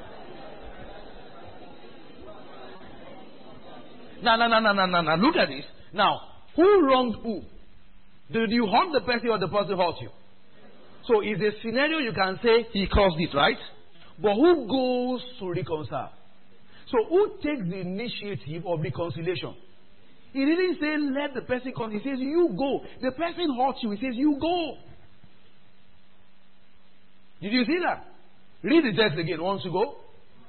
No, no, no, no, no, no, no. Look at this. Now, who wronged who? Did you hurt the person or the person hurt you? So it's a scenario you can say he caused it, right? But who goes to reconcile? So who takes the initiative of reconciliation? He didn't say let the person come. He says you go. The person hurts you. He says you go. Did you see that? Read the text again once you go.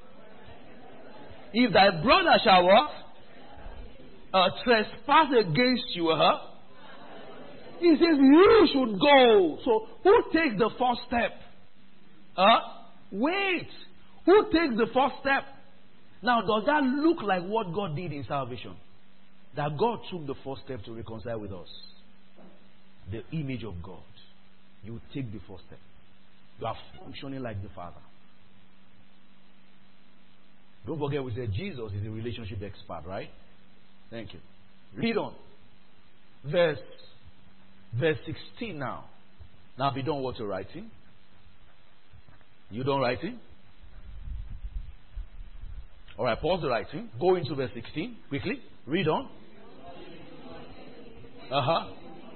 If thy brother shall what? Uh, trespass against you, huh? He says you should go. So who takes the first step? Huh? Wait. Who takes the first step? Now, does that look like what God did in salvation? That God took the first step to reconcile with us. The image of God. You take the first step. You are functioning like the Father. Don't forget we said Jesus is a relationship expert, right? Thank you. Read on. Verse, verse sixteen now. Now, if you don't want to writing, you don't writing? Alright, pause the writing. Go into verse sixteen quickly. Read on. Uh huh.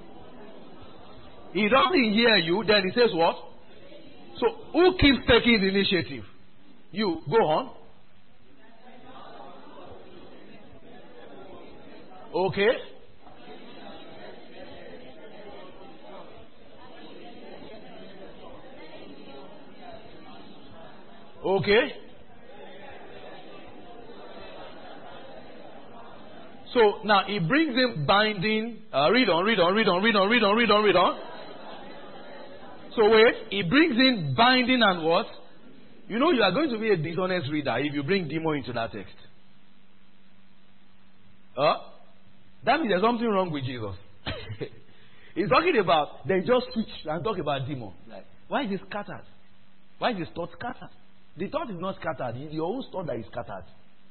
He doesn't hear you, then he says what? So, who keeps taking the initiative? You. Go on. Okay. Okay. So now he brings in binding. Uh, read on, read on, read on, read on, read on, read on, read on. So wait, he brings in binding and what? You know you are going to be a dishonest reader if you bring demon into that text. Huh? That means there's something wrong with Jesus. He's talking about, they just switch and talk about demon. Like, why is it scattered? Why is his thought scattered? The thought is not scattered. It's your own thought that is scattered.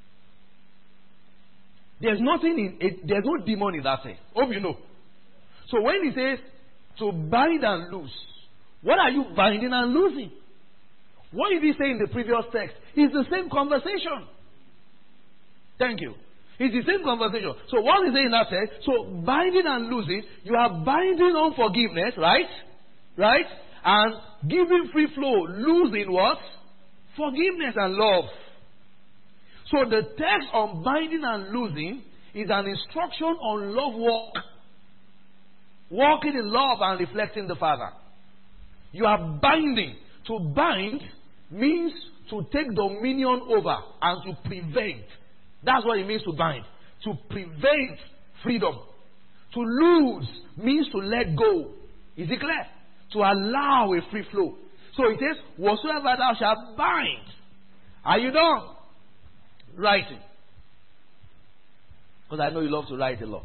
There's nothing in it, there's no demon in that text. Hope you know. So when he says to bind and loose, what are you binding and loosing? What did he say in the previous text? It's the same conversation. Thank you. It's the same conversation. So what is it in that text? So binding and loosing, you are binding on forgiveness, right? Right? And giving free flow, losing what? Forgiveness and love. So the text on binding and loosing is an instruction on love walk. Walking in love and reflecting the Father. You are binding. To bind means to take dominion over and to prevent. That's what it means to bind. To prevent freedom. To lose means to let go. Is it clear? To allow a free flow. So it says, whatsoever thou shalt bind. Are you done? Writing. Because I know you love to write a lot.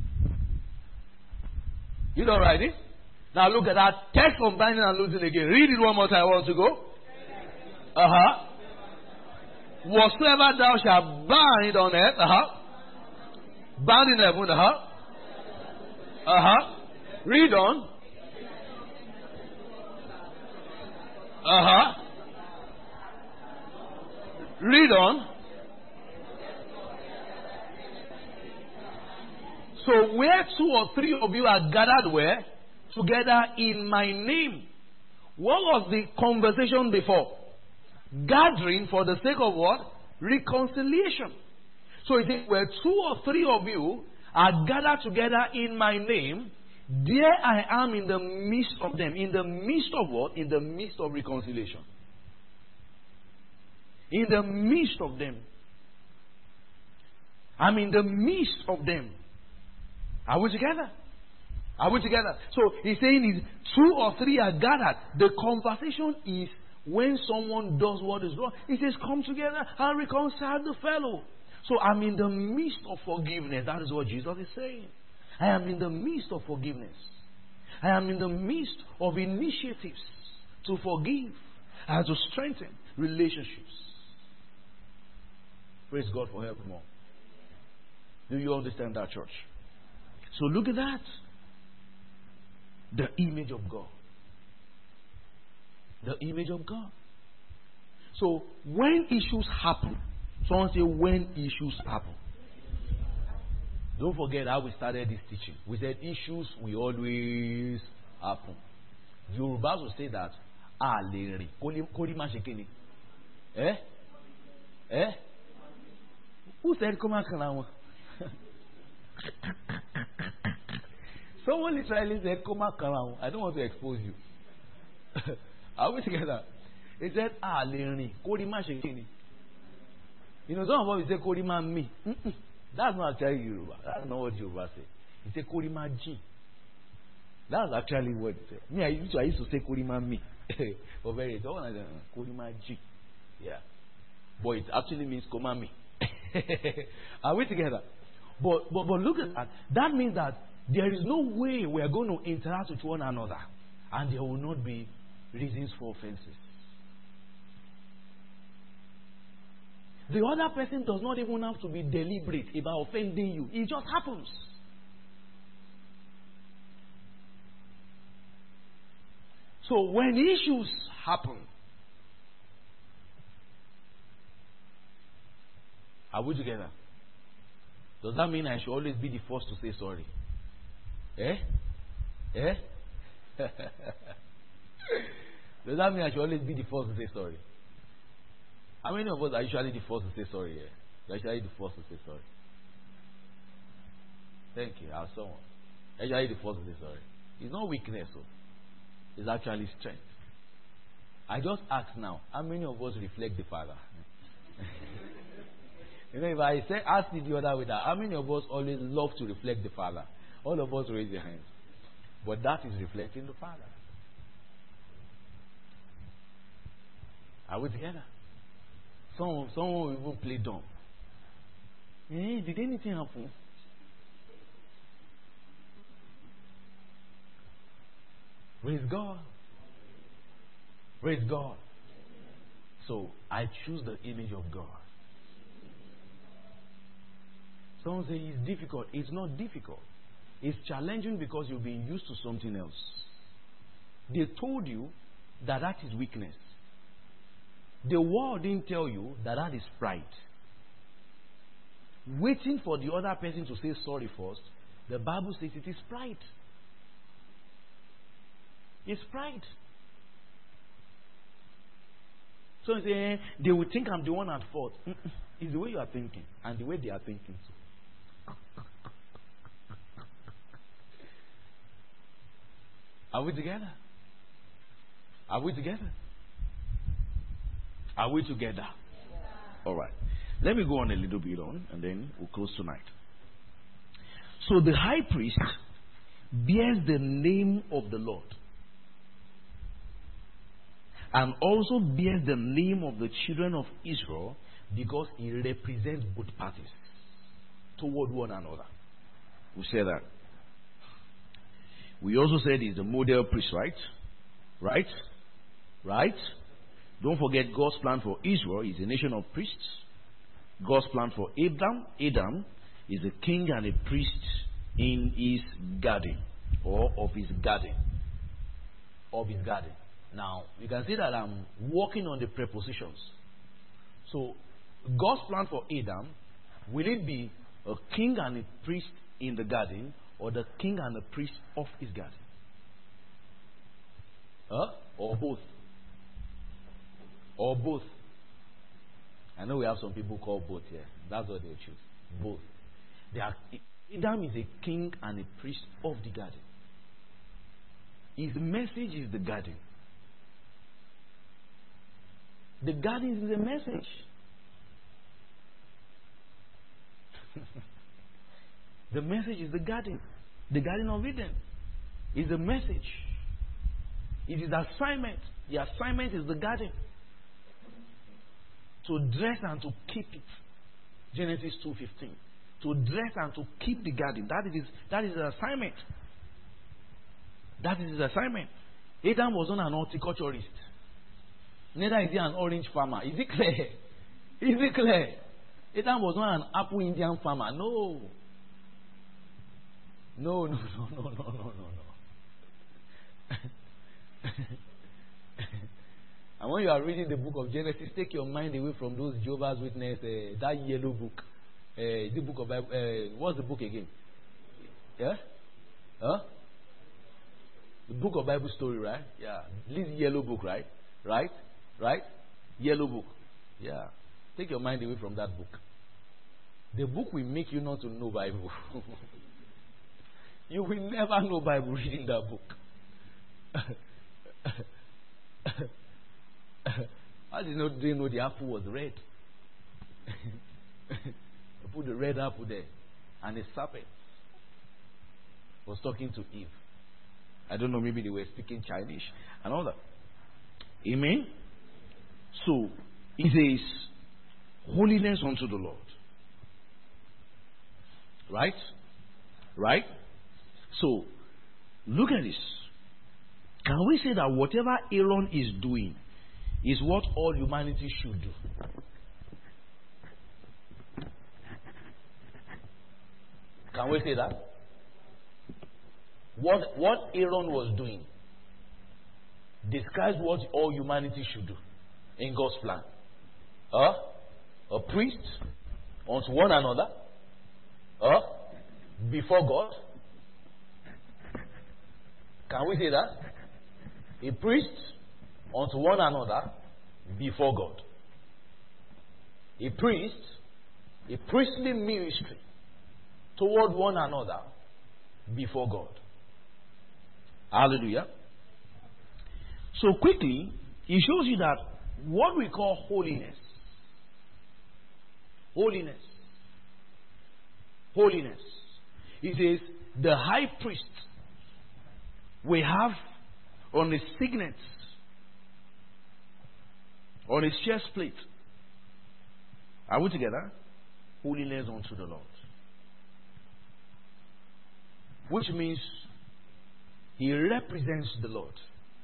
You don't write it? Now look at that text on binding and losing again. Read it one more time. I want to go. Uh-huh. Whatsoever thou shalt bind on earth. Uh-huh. Bound in heaven. Uh-huh. Uh-huh. Read on. Uh-huh. Read on. So where two or three of you are gathered where? Together in my name. What was the conversation before? Gathering for the sake of what? Reconciliation. So it is where two or three of you are gathered together in my name, there I am in the midst of them. In the midst of what? In the midst of reconciliation. In the midst of them. I'm in the midst of them. Are we together? Are we together? So he's saying is two or three are gathered. The conversation is when someone does what is wrong. He says, come together and reconcile the fellow. So I'm in the midst of forgiveness. That is what Jesus is saying. I am in the midst of forgiveness. I am in the midst of initiatives to forgive and to strengthen relationships. Praise God for helping more. Do you understand that, church? So look at that. The image of God. The image of God. So when issues happen, someone say when issues happen. Don't forget how we started this teaching. We said issues will always happen. Yorùbá will say that a lè rìn kórí má ṣe kíni. Eh? Eh? Who said kó má kanra wọn? Someone literally said kó má kanra wọn. I don't want to expose you. Are we together? He said a lè rìn kórí má ṣe kíni. You know, some of us will say kórí má mì. That's not actually Yoruba. That's not what Yoruba say. He said kórí má jìn. That's actually what he said. Me, I used to, I used to say kórí má mì. But very don't want to kórí má jìn. Yeah. But it actually means kó má mì. Are we together? But, but but look at that. That means that there is no way we are going to interact with one another, and there will not be reasons for offenses. The other person does not even have to be deliberate about offending you. It just happens. So when issues happen, are we together? Does that mean I should always be the first to say sorry? Eh? Eh? Does that mean I should always be the first to say sorry? How many of us are usually the first to say sorry here? You're usually the first to say sorry. Thank you. I have someone. Usually the first to say sorry. It's not weakness, so it's actually strength. I just ask now, how many of us reflect the Father? You know, if I say ask it the other way, that how many of us always love to reflect the Father? All of us raise your hands. But that is reflecting the Father. Are we together? Some, someone will even play dumb. Hey, did anything happen? Praise God. Praise God. So, I choose the image of God. Someone say it's difficult. It's not difficult. It's challenging because you've been used to something else. They told you that that is weakness. The world didn't tell you that that is pride. Waiting for the other person to say sorry first, the Bible says it is pride. It's pride. So you say, they will think I'm the one at fault. It's the way you are thinking and the way they are thinking too. Are we together? Are we together? Are we together? All right. Let me go on a little bit on and then we'll close tonight. So the high priest bears the name of the Lord and also bears the name of the children of Israel because he represents both parties toward one another. We say that. We also said he's the model priest, right? Right? Right? Don't forget God's plan for Israel is a nation of priests. God's plan for Adam, Adam is a king and a priest in his garden or of his garden. Of his garden. Now, you can see that I'm working on the prepositions. So, God's plan for Adam, will it be a king and a priest in the garden or the king and the priest of his garden? Huh? Or both? Or both? I know we have some people call both here. That's what they choose. Both. They are, Adam is a king and a priest of the garden. His message is the garden. The garden is the message. The message is the garden. The Garden of Eden is the message. It is the assignment. The assignment is the garden. To dress and to keep it. Genesis two fifteen. To dress and to keep the garden. That is that is the assignment. That is his assignment. Adam was not an horticulturist. Neither is he an orange farmer. Is it clear? Is it clear? Adam was not an apple Indian farmer. No. No, no, no, no, no, no, no, no. And when you are reading the book of Genesis, take your mind away from those Jehovah's Witness, uh, that yellow book. Uh, the book of Bible. Uh, what's the book again? Yeah? Huh? The book of Bible story, right? Yeah. This yellow book, right? Right? Right? Yellow book. Yeah. Take your mind away from that book. The book will make you not to know Bible. You will never know Bible reading that book. How did you know, do you know the apple was red? Put the red apple there. And the serpent was talking to Eve. I don't know, maybe they were speaking Chinese and all that. Amen? So, it says, holiness unto the Lord. Right? Right? So, look at this. Can we say that whatever Aaron is doing is what all humanity should do? Can we say that? What, what Aaron was doing describes what all humanity should do in God's plan. Uh, a priest unto one another. Uh, before God. Can we say that? A priest unto one another before God. A priest, a priestly ministry toward one another before God. Hallelujah. So quickly, he shows you that what we call holiness, holiness, holiness, it says the high priest we have on his signet, on his chest plate. Are we together? Holiness unto the Lord. Which means he represents the Lord.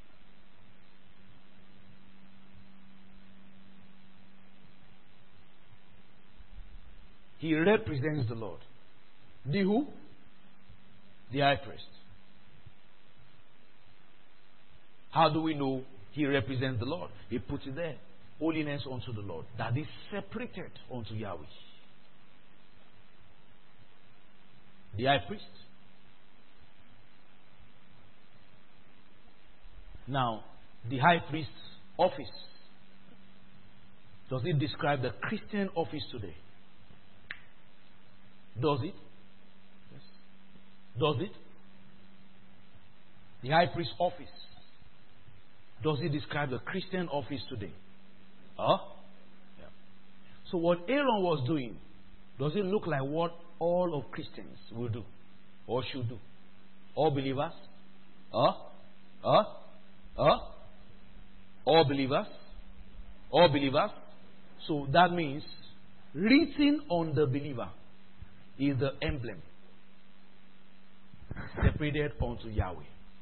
He represents the Lord. The who? The high priest. How do we know he represents the Lord? He puts it there. Holiness unto the Lord. That is separated unto Yahweh. The high priest. Now, the high priest's office. Does it describe the Christian office today? Does it? Yes. Does it? The high priest's office. Does it describe the Christian office today? Huh? Yeah. So what Aaron was doing, does it look like what all of Christians will do or should do? All believers? Huh? Huh? Huh? All believers? All believers? So that means written on the believer is the emblem separated unto Yahweh.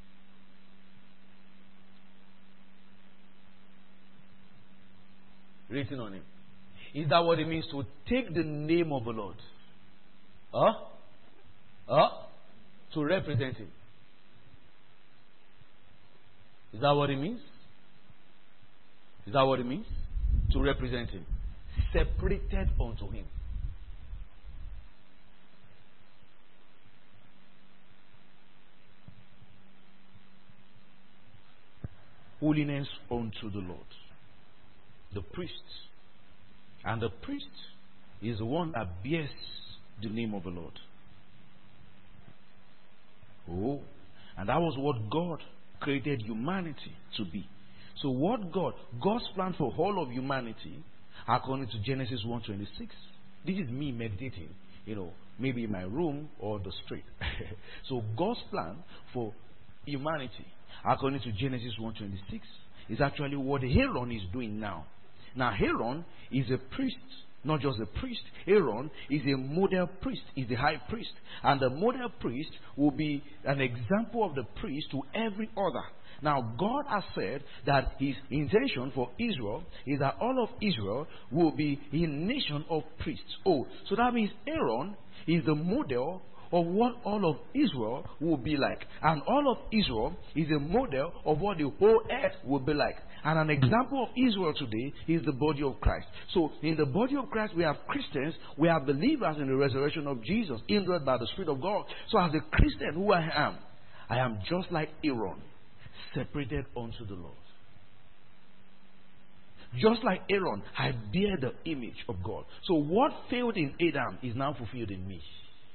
Written on him. Is that what it means to take the name of the Lord? Huh? Huh? To represent him. Is that what it means? Is that what it means? To represent him. Separated unto him. Holiness unto the Lord. The priest. And the priest is the one that bears the name of the Lord. Oh, and that was what God created humanity to be. So what God, God's plan for all of humanity, according to Genesis one twenty-six, this is me meditating, you know, maybe in my room or the street. So God's plan for humanity, according to Genesis one twenty-six, is actually what Aaron is doing now. Now Aaron is a priest, not just a priest. Aaron is a model priest, is the high priest. And the model priest will be an example of the priest to every other. Now God has said that his intention for Israel is that all of Israel will be a nation of priests. Oh, so that means Aaron is the model of what all of Israel will be like. And all of Israel is a model of what the whole earth will be like. And an example of Israel today is the body of Christ. So in the body of Christ we have Christians, we have believers in the resurrection of Jesus, indwelt by the Spirit of God. So as a Christian who I am, I am just like Aaron, separated unto the Lord. Just like Aaron, I bear the image of God. So what failed in Adam is now fulfilled in me.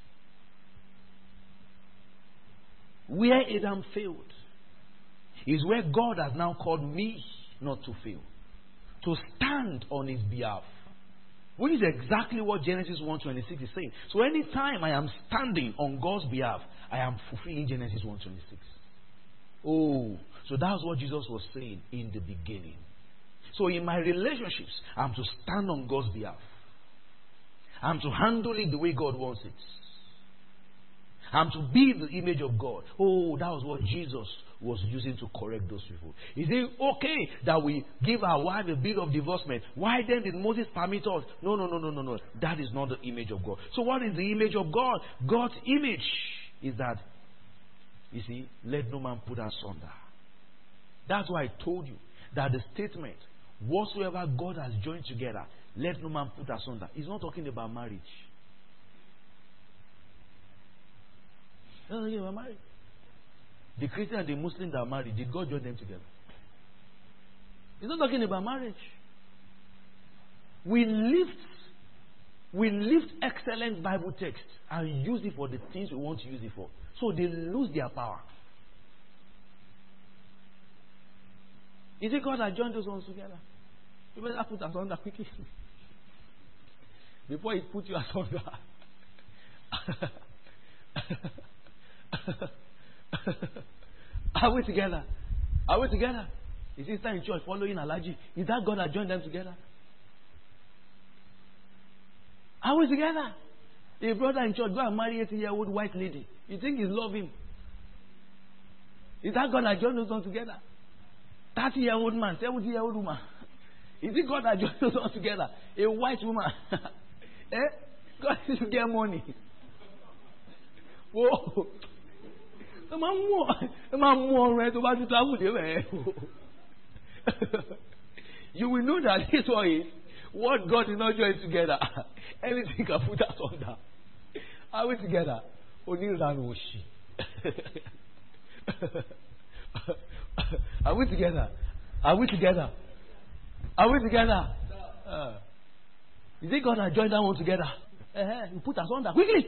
Where Adam failed is where God has now called me not to fail, to stand on his behalf. Which is exactly what Genesis one twenty-six is saying. So anytime I am standing on God's behalf, I am fulfilling Genesis one twenty-six. Oh, so that's what Jesus was saying in the beginning. So in my relationships, I'm to stand on God's behalf. I'm to handle it the way God wants it. I'm to be the image of God. Oh, that was what Jesus was using to correct those people. Is it okay that we give our wife a bill of divorcement? Why then did Moses permit us? No, no, no, no, no, no. That is not the image of God. So what is the image of God? God's image is that, you see, let no man put asunder. That's why I told you that the statement, whatsoever God has joined together, let no man put asunder, is not talking about marriage. It's not talking about marriage. The Christian and the Muslim that are married, did God join them together? It's not talking about marriage. We lift, we lift excellent Bible texts and use it for the things we want to use it for. So they lose their power. Is it God that joined those ones together? You better put asunder quickly. Before he put you asunder. Are we together? Are we together? Is it in church following Alaji? Is that God that joined them together? Are we together? A brother in church go and marry a eighty-year-old white lady. You think he's love him? Is that God that joined those ones together? thirty-year-old man, seventy-year-old woman. Is it God that joined those ones together? A white woman. Eh? God needs to get money. Whoa. The man more. The man more right about to travel there. You will know that this one is what God is not joined together. Anything can put us under. Are we together? Only Ranoshi. Are we together? Are we together? Are we together? Uh, is it God that joined that one together? Uh-huh. You put us under quickly.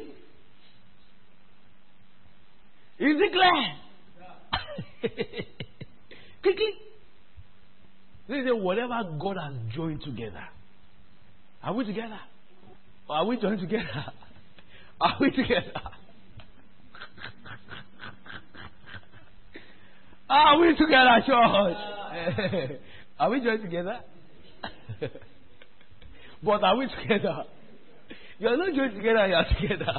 Is it clear? Quickly. They say whatever God has joined together. Are we together? Or are we joined together? Are we together? Are we together, church? Are we joined together? But are we together? You are not joined together, you are together.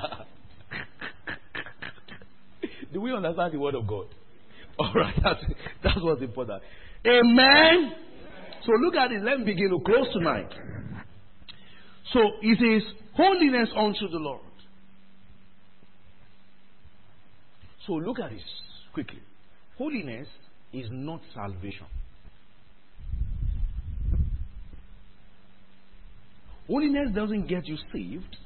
Do we understand the word of God? Alright, that's, that's what's important. Amen. So look at it. Let me begin to close tonight. So it is holiness unto the Lord. So look at this quickly. Holiness is not salvation. Holiness doesn't get you saved.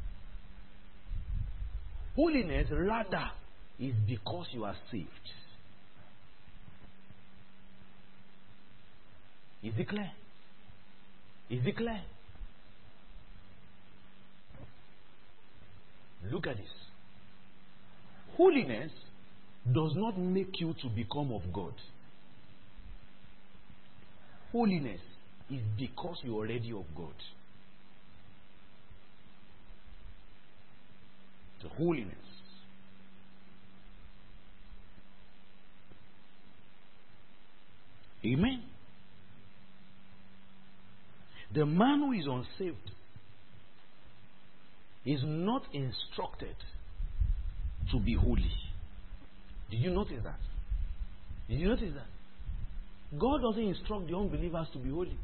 Holiness rather is because you are saved. Is it clear? Is it clear? Look at this. Holiness does not make you to become of God. Holiness is because you're already of God. The holiness. Amen. The man who is unsaved is not instructed to be holy. Did you notice that? Did you notice that? God doesn't instruct the unbelievers to be holy.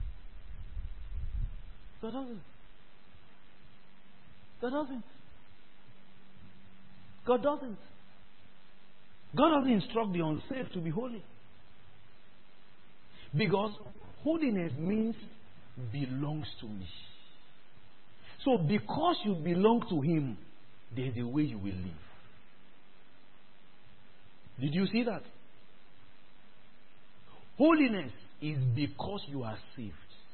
God doesn't. God doesn't. God doesn't. God doesn't instruct the unsaved to be holy. Because holiness means belongs to me. So because you belong to Him, there's a way you will live. Did you see that? Holiness is because you are saved.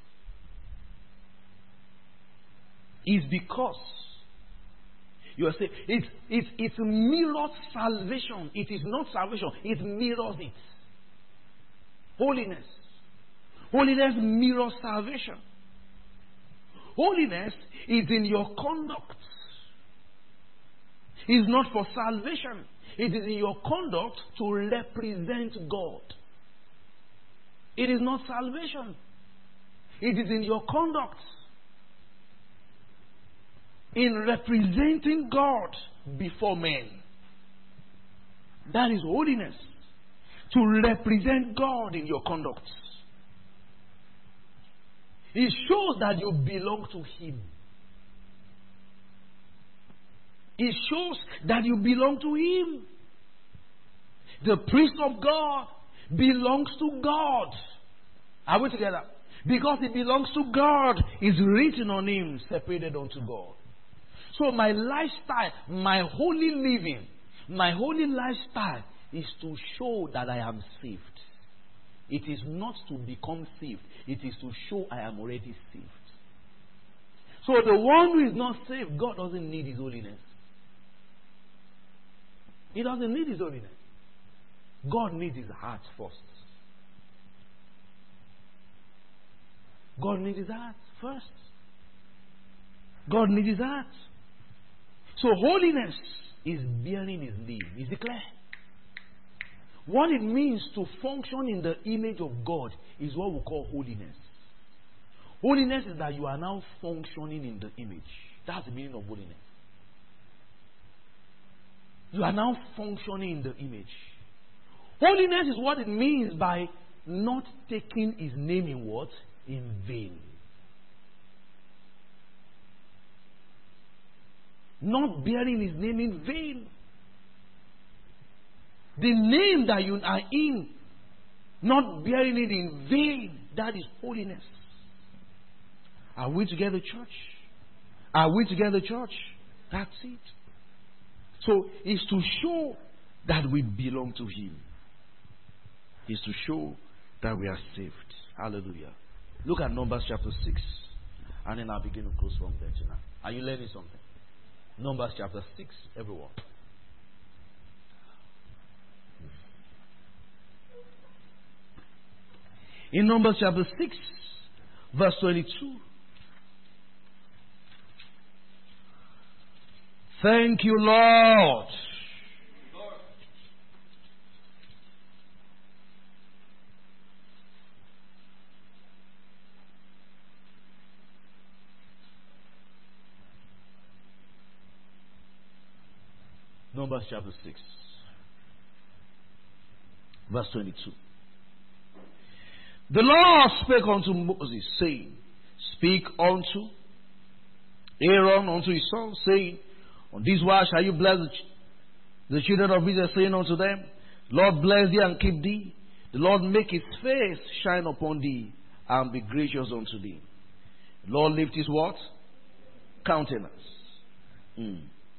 It's because you are saved. It's, it's, it mirrors salvation. It is not salvation. It mirrors it. Holiness. Holiness mirrors salvation. Holiness is in your conduct. It's not for salvation. It is in your conduct to represent God. It is not salvation. It is in your conduct. In representing God before men. That is holiness. To represent God in your conduct. It shows that you belong to Him. It shows that you belong to Him. The priest of God belongs to God. Are we together? Because it belongs to God, is written on him, separated unto God. So my lifestyle, my holy living, my holy lifestyle is to show that I am saved. It is not to become saved. It is to show I am already saved. So the one who is not saved, God doesn't need his holiness. He doesn't need his holiness. God needs his heart first. God needs his heart first. God needs his heart. So holiness is bearing his name. Is it clear? What it means to function in the image of God is what we call holiness. Holiness is that you are now functioning in the image. That's the meaning of holiness. You are now functioning in the image. Holiness is what it means by not taking his name in what? In vain. Not bearing his name in vain. The name that you are in, not bearing it in vain, that is holiness. Are we together, church? Are we together, church? That's it. So it's to show that we belong to him. It's to show that we are saved. Hallelujah. Look at Numbers chapter six. And then I'll begin to close from there tonight. Are you learning something? Numbers chapter six, everyone. In Numbers chapter six, verse twenty-two. Thank you, Lord. Numbers chapter six, verse twenty-two. The Lord spake unto Moses, saying, Speak unto Aaron, unto his son, saying, On this wise shall you bless the, ch- the children of Israel, saying unto them, Lord bless thee and keep thee. The Lord make his face shine upon thee and be gracious unto thee. The Lord lift his what? Countenance. Mm.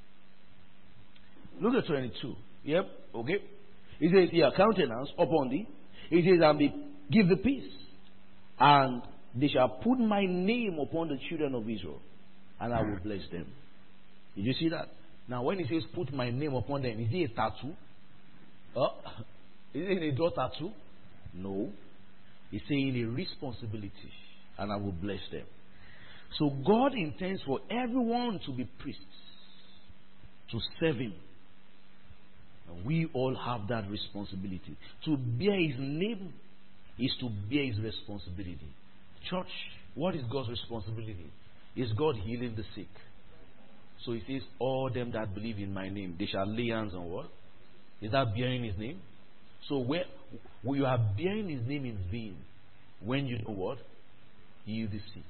Look at twenty-two. Yep, okay. It says here, countenance upon thee. It says, and be, give the peace. And they shall put my name upon the children of Israel, and I will bless them. Did you see that? Now, when he says put my name upon them, is it a tattoo? Uh, is it a door tattoo? No. He's saying a responsibility, and I will bless them. So God intends for everyone to be priests, to serve him. And we all have that responsibility. To bear his name is to bear his responsibility. Church, what is God's responsibility? Is God healing the sick? So he says, all them that believe in my name, they shall lay hands on what? Is that bearing his name? So where, where you are bearing his name in vain, when you know what? Heal the sick.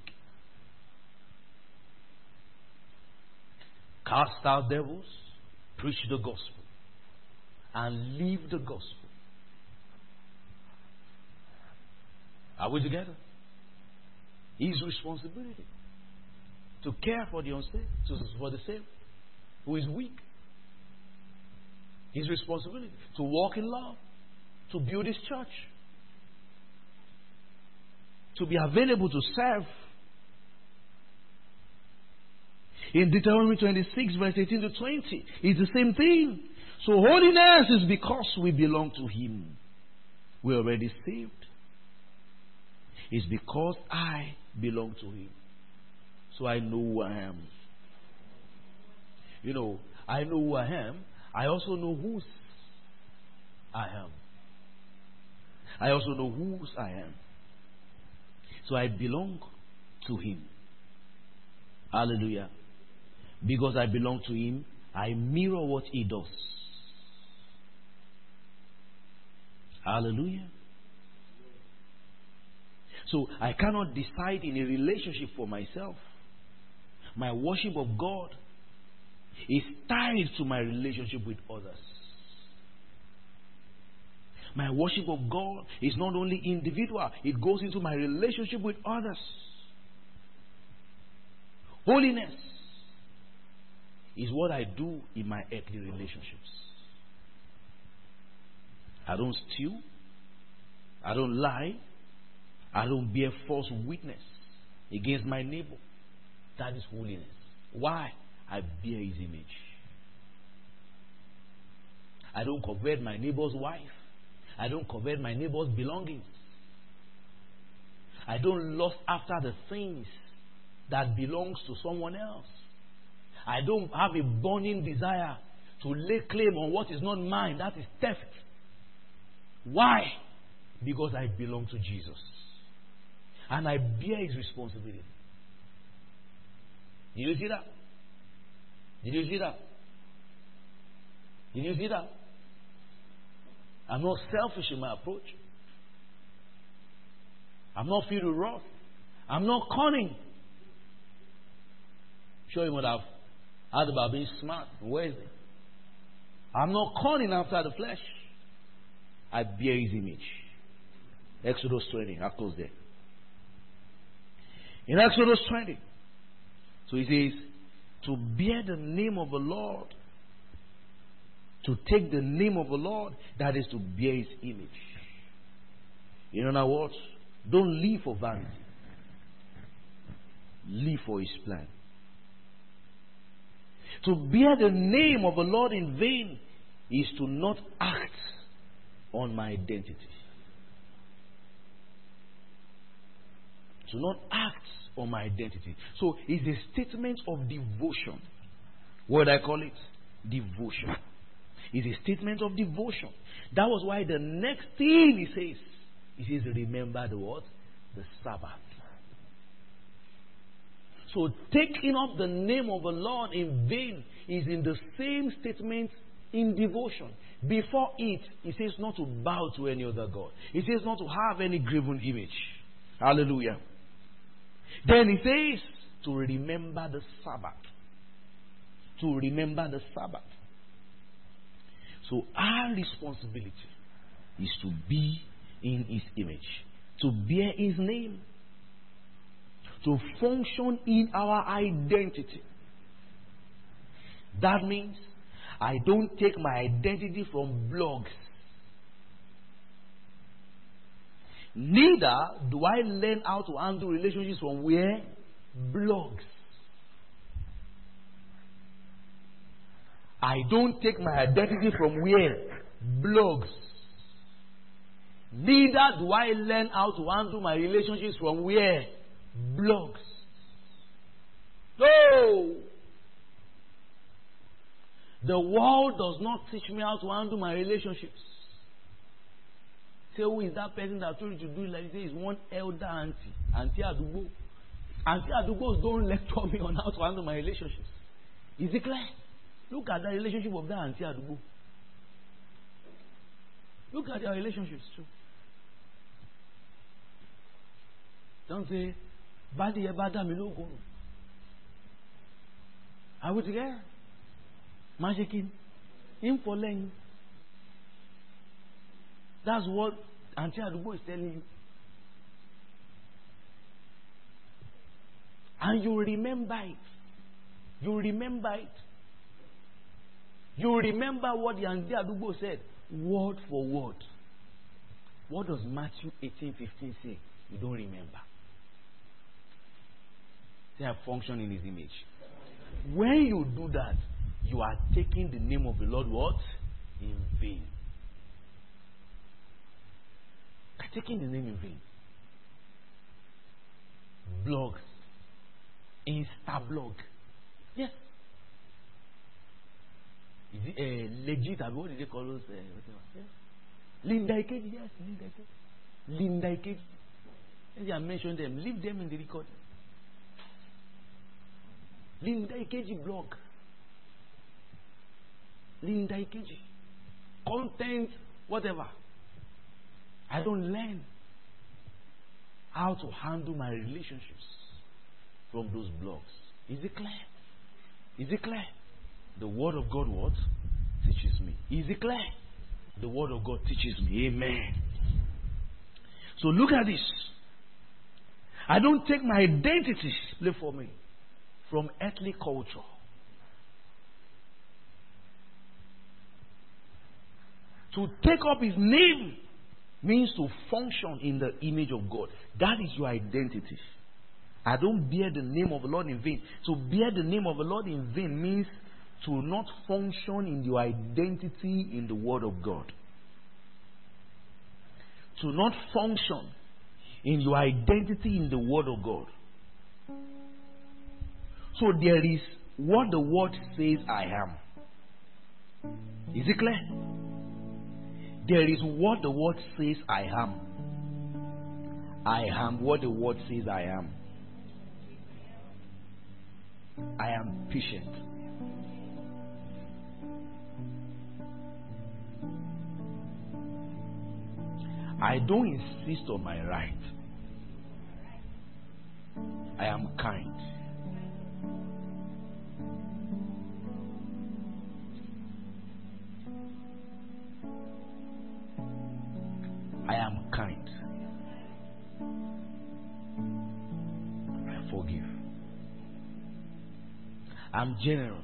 Cast out devils, preach the gospel, and live the gospel. Are we together? His responsibility to care for the unsaved, for the saved, who is weak. His responsibility to walk in love, to build His church, to be available to serve. In Deuteronomy twenty-six, verse eighteen to twenty, it's the same thing. So holiness is because we belong to Him. We're already saved. It's because I belong to Him. So I know who I am. You know, I know who I am. I also know whose I am. I also know whose I am. So I belong to Him. Hallelujah. Because I belong to Him, I mirror what He does. Hallelujah. So I cannot decide in a relationship for myself. My worship of God is tied to my relationship with others. My worship of God is not only individual, it goes into my relationship with others. Holiness is what I do in my earthly relationships. I don't steal. I don't lie. I don't bear false witness against my neighbor. That is holiness. Why? I bear His image. I don't covet my neighbor's wife. I don't covet my neighbor's belongings. I don't lust after the things that belongs to someone else. I don't have a burning desire to lay claim on what is not mine. That is theft. Why? Because I belong to Jesus. And I bear His responsibility. Did you see that? Did you see that? Did you see that? I'm not selfish in my approach. I'm not filled with wrath. I'm not cunning. Sure, you would have heard about being smart. Where is it? I'm not cunning after the flesh. I bear His image. Exodus twenty. I'll close there. In Exodus twenty, so he says, to bear the name of the Lord, to take the name of the Lord, that is to bear His image. In other words, don't live for vanity. Live for His plan. To bear the name of the Lord in vain is to not act on my identity. To not act on my identity. So it's a statement of devotion. What I call it? Devotion. It's a statement of devotion. That was why the next thing he says, he says, remember the what? The Sabbath. So taking up the name of the Lord in vain is in the same statement in devotion. Before it, he says not to bow to any other God. He says not to have any graven image. Hallelujah. Then he says to remember the Sabbath. To remember the Sabbath. So our responsibility is to be in His image, to bear His name, to function in our identity. That means I don't take my identity from blogs. Neither do I learn how to handle relationships from where? Blogs. I don't take my identity from where? Blogs. Neither do I learn how to handle my relationships from where? Blogs. No! The world does not teach me how to handle my relationships. Say, who is that person that told you to do it like this? It's one elder auntie. Auntie Adubo. Auntie Adubos don't lecture me on how to handle my relationships. Is it clear? Look at the relationship of that Auntie Adubo. Look at their relationships too. Don't say, Badi Ebada Milogo. Are we together? Magiking. Him for length. That's what Auntie Adubo is telling you. And you remember it. You remember it. You remember what Yande Adubo said, word for word. What does Matthew eighteen fifteen say? You don't remember. They have functioned in His image. When you do that, you are taking the name of the Lord what? In vain. You are taking the name in vain. Blogs. Instablog. Yes. Is it uh, legit? What did they call those? Uh, yes. Linda Ikeji. Yes, Linda Ikeji. Linda Ikeji. As I mentioned them, leave them in the record. Linda Ikeji blog. Linda Ikeji. Content, whatever. I don't learn how to handle my relationships from those blogs. Is it clear? Is it clear? The Word of God what? Teaches me. Is it clear? The Word of God teaches me. Amen. So look at this. I don't take my identity, play for me, from earthly culture. To take up His name means to function in the image of God. That is your identity. I don't bear the name of the Lord in vain. To bear the name of the Lord in vain means to not function in your identity in the Word of God. To not function in your identity in the Word of God. So there is what the Word says I am. Is it clear? There is what the Word says I am. I am what the Word says I am. I am patient. I don't insist on my right. I am kind. I am kind. I forgive. I'm generous.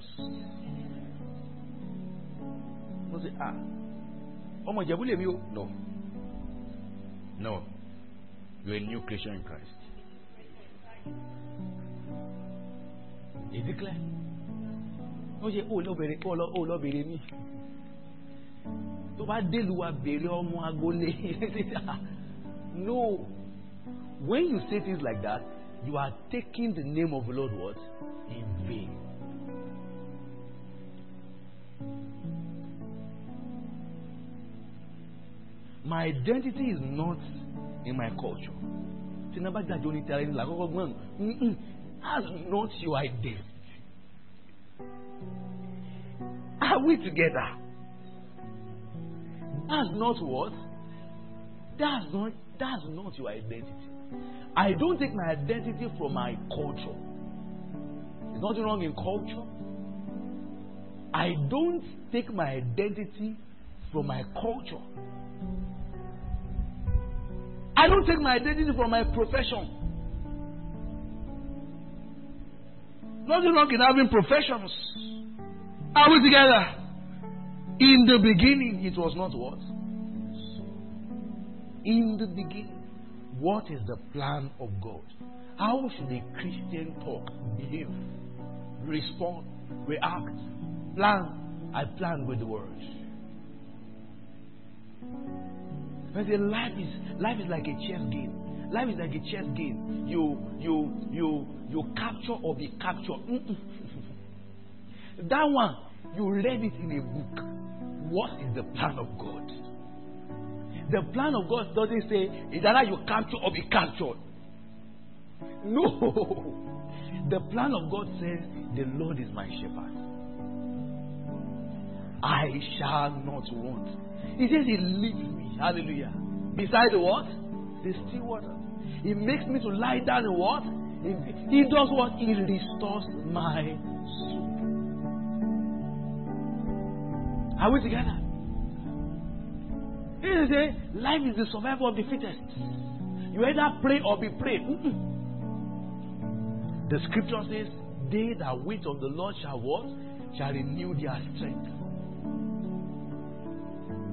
What's it? Ah. Oh my God, no. No. You're a new creation in Christ. Is it clear? Oh, yeah. Oh, no, baby. Oh, no, oh, no, baby. No. When you say things like that, you are taking the name of the Lord what? In vain. My identity is not in my culture. That's not your identity. Are we together? That's not what? That's not that's not your identity. I don't take my identity from my culture. There's nothing wrong in culture. I don't take my identity from my culture. I don't take my identity from my profession. Nothing wrong in having professions. Are we together? In the beginning, it was not what? In the beginning, what is the plan of God? How should a Christian talk, behave, respond, react, plan? I plan with the words. But the life is life is like a chess game. Life is like a chess game. You you you you capture or be captured. That one, you read it in a book. What is the plan of God? The plan of God doesn't say it's either you capture or be captured. No. The plan of God says the Lord is my shepherd. I shall not want. He says He leads me. Hallelujah. Beside the what? The still water. He makes me to lie down in what? He does what? He restores my soul. Are we together? He doesn't say life is the survival of the fittest. You either pray or be prayed. Mm-mm. The scripture says, they that wait on the Lord shall what? Shall renew their strength.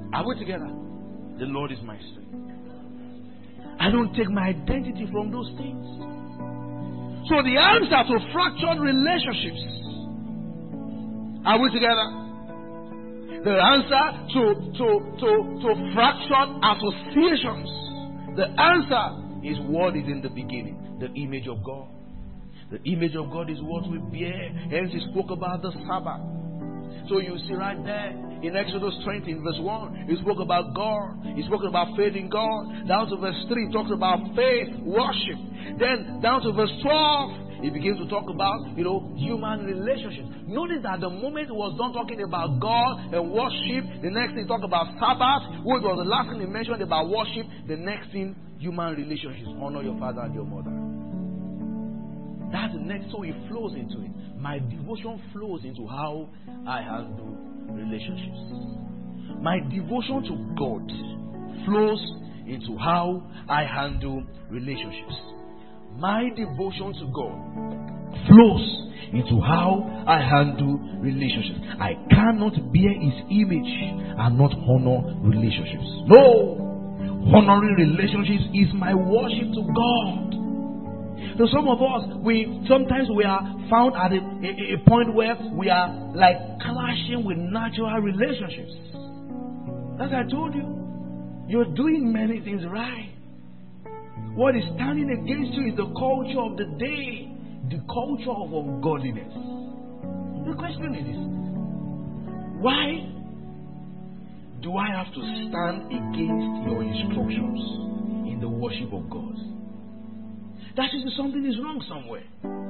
Are we together? The Lord is my strength. I don't take my identity from those things. So the answer to fractured relationships, are we together? The answer to, to, to, to fractured associations, the answer is what is in the beginning, the image of God. The image of God is what we bear. Hence he spoke about the Sabbath. So you see right there in Exodus twenty, in verse one, he spoke about God. He spoke about faith in God. Down to verse three, he talks about faith, worship. Then down to verse twelve, he begins to talk about, you know, human relationships. Notice that the moment he was done talking about God and worship, the next thing he talked about Sabbath, which was the last thing he mentioned about worship, the next thing, human relationships. Honor your father and your mother. That's the next, so it flows into it. My devotion flows into how I handle relationships. My devotion to God flows into how I handle relationships. My devotion to God flows into how I handle relationships. I cannot bear His image and not honor relationships. No! Honoring relationships is my worship to God. So some of us, we sometimes we are found at a, a, a point where we are like clashing with natural relationships. As I told you, you're doing many things right. What is standing against you is the culture of the day, the culture of ungodliness. The question is this: why do I have to stand against your instructions in the worship of God? That is, something is wrong somewhere.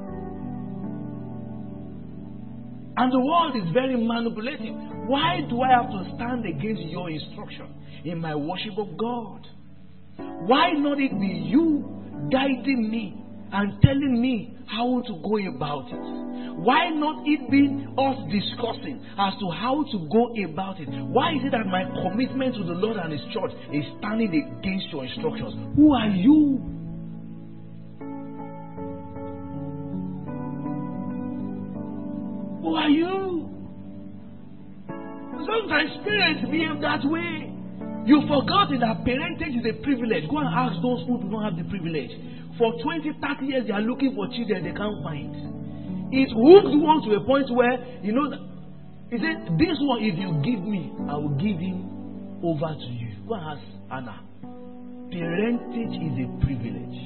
And the world is very manipulative. Why do I have to stand against your instruction in my worship of God? Why not it be you guiding me and telling me how to go about it? Why not it be us discussing as to how to go about it? Why is it that my commitment to the Lord and His church is standing against your instructions? Who are you? Who are you? Sometimes parents behave that way. You've forgotten that parentage is a privilege. Go and ask those who do not have the privilege. For twenty, thirty years, they are looking for children they can't find. It hooks one to a point where, you know, he said, this one, if you give me, I will give him over to you. Go and ask Anna. Parentage is a privilege.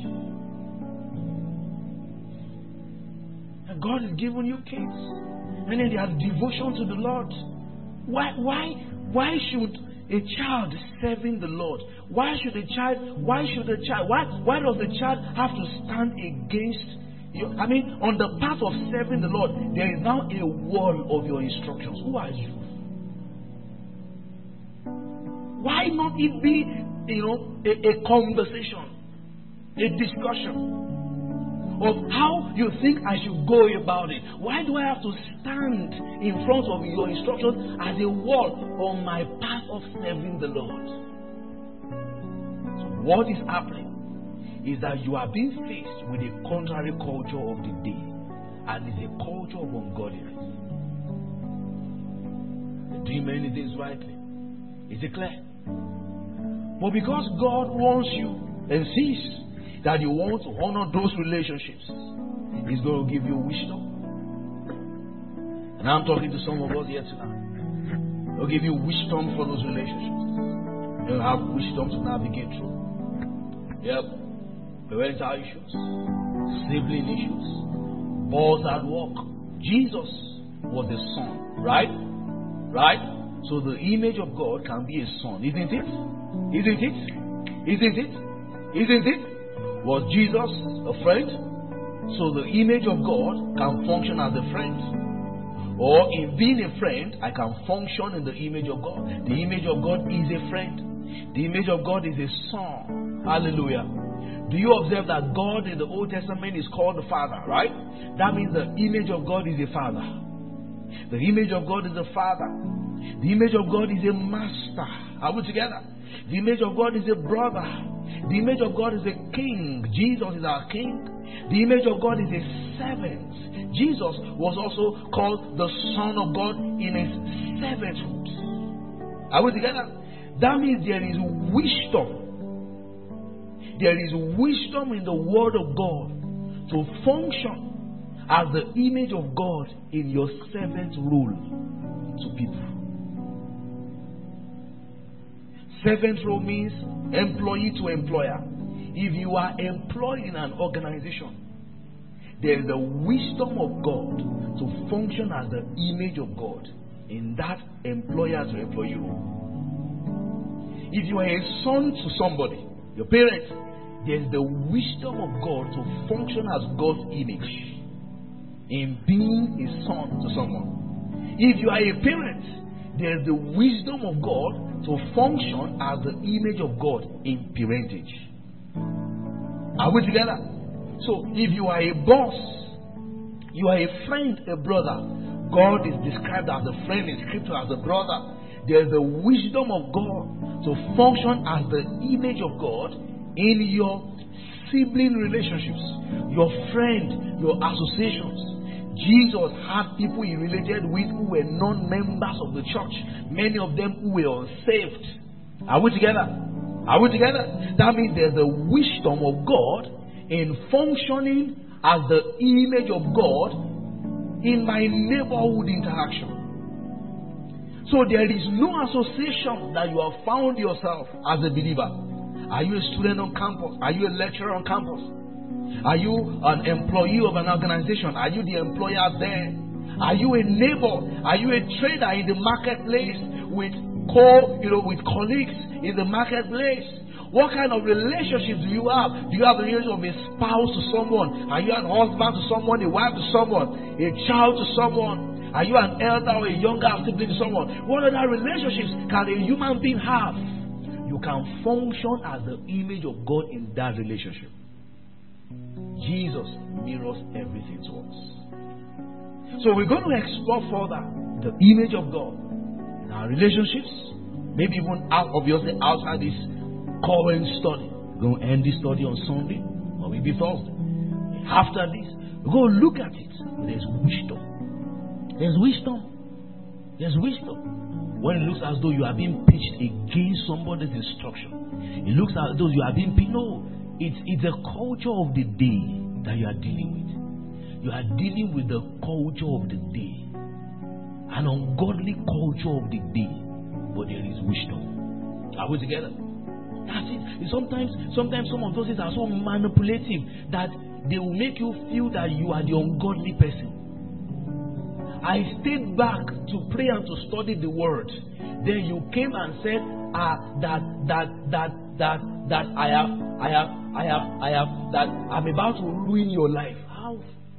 And God has given you kids. And then they have devotion to the Lord. Why, why, why should a child serving the Lord? Why should a child? Why should a child? Why, why does the child have to stand against you? I mean, on the path of serving the Lord, there is now a wall of your instructions. Who are you? Why not it be, you know, a, a conversation, a discussion of how you think I should go about it? Why do I have to stand in front of your instructions as a wall on my path of serving the Lord? So what is happening is that you are being faced with a contrary culture of the day, and it's a culture of ungodliness. They're doing many things rightly. Is it clear? But because God wants you and sees that you want to honor those relationships, He's going to give you wisdom. And I'm talking to some of us here tonight. He'll give you wisdom for those relationships. You'll have wisdom to navigate through. Yep. Parental issues, sibling issues, balls at work. Jesus was a son, right? Right? So the image of God can be a son, isn't it? Isn't it? Isn't it? Isn't it? Was Jesus a friend? So the image of God can function as a friend. Or in being a friend, I can function in the image of God. The image of God is a friend. The image of God is a son. Hallelujah. Do you observe that God in the Old Testament is called the Father, right? That means the image of God is a father. The image of God is a father. The image of God is a master. Are we together? The image of God is a brother. The image of God is a king. Jesus is our king. The image of God is a servant. Jesus was also called the Son of God in His servanthood. Are we together? That means there is wisdom. There is wisdom in the Word of God to function as the image of God in your servant role to people. Servant role means employee to employer. If you are employed in an organization, there is the wisdom of God to function as the image of God in that employer to employee role. If you are a son to somebody, your parents, there is the wisdom of God to function as God's image in being a son to someone. If you are a parent, there is the wisdom of God to function as the image of God in parentage. Are we together? So, if you are a boss, you are a friend, a brother. God is described as a friend in Scripture, as a brother. There is the wisdom of God to function as the image of God in your sibling relationships, your friend, your associations. Jesus had people he related with who were non-members of the church. Many of them who were unsaved. Are we together? Are we together? That means there's the wisdom of God in functioning as the image of God in my neighborhood interaction. So there is no association that you have found yourself as a believer. Are you a student on campus? Are you a lecturer on campus? Are you an employee of an organization? Are you the employer there? Are you a neighbor? Are you a trader in the marketplace with co, you know, with colleagues in the marketplace? What kind of relationship do you have? Do you have a relationship of a spouse to someone? Are you an husband to someone, a wife to someone, a child to someone? Are you an elder or a younger sibling to someone? What other relationships can a human being have? You can function as the image of God in that relationship. Jesus mirrors everything to us. So we're going to explore further the image of God in our relationships, maybe even out, obviously outside this current study. We're going to end this study on Sunday or maybe Thursday. After this, we're going to look at it. There's wisdom. There's wisdom. There's wisdom. When it looks as though you are being pitched against somebody's instruction, it looks as though you are being pitched. No. It's, it's a culture of the day that you are dealing with. You are dealing with the culture of the day. An ungodly culture of the day. But there is wisdom. Are we together? That's it. Sometimes, sometimes some of those things are so manipulative that they will make you feel that you are the ungodly person. I stayed back to pray and to study the word. Then you came and said uh, that that that that that I have I have I have I have that I'm about to ruin your life. How?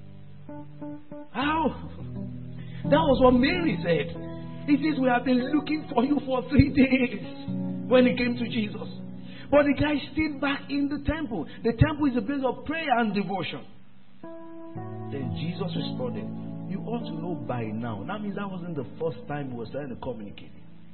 How? That was what Mary said. It says we have been looking for you for three days when it came to Jesus. But the guy stayed back in the temple. The temple is a place of prayer and devotion. Then Jesus responded, you ought to know by now. That means that wasn't the first time he was trying to communicate.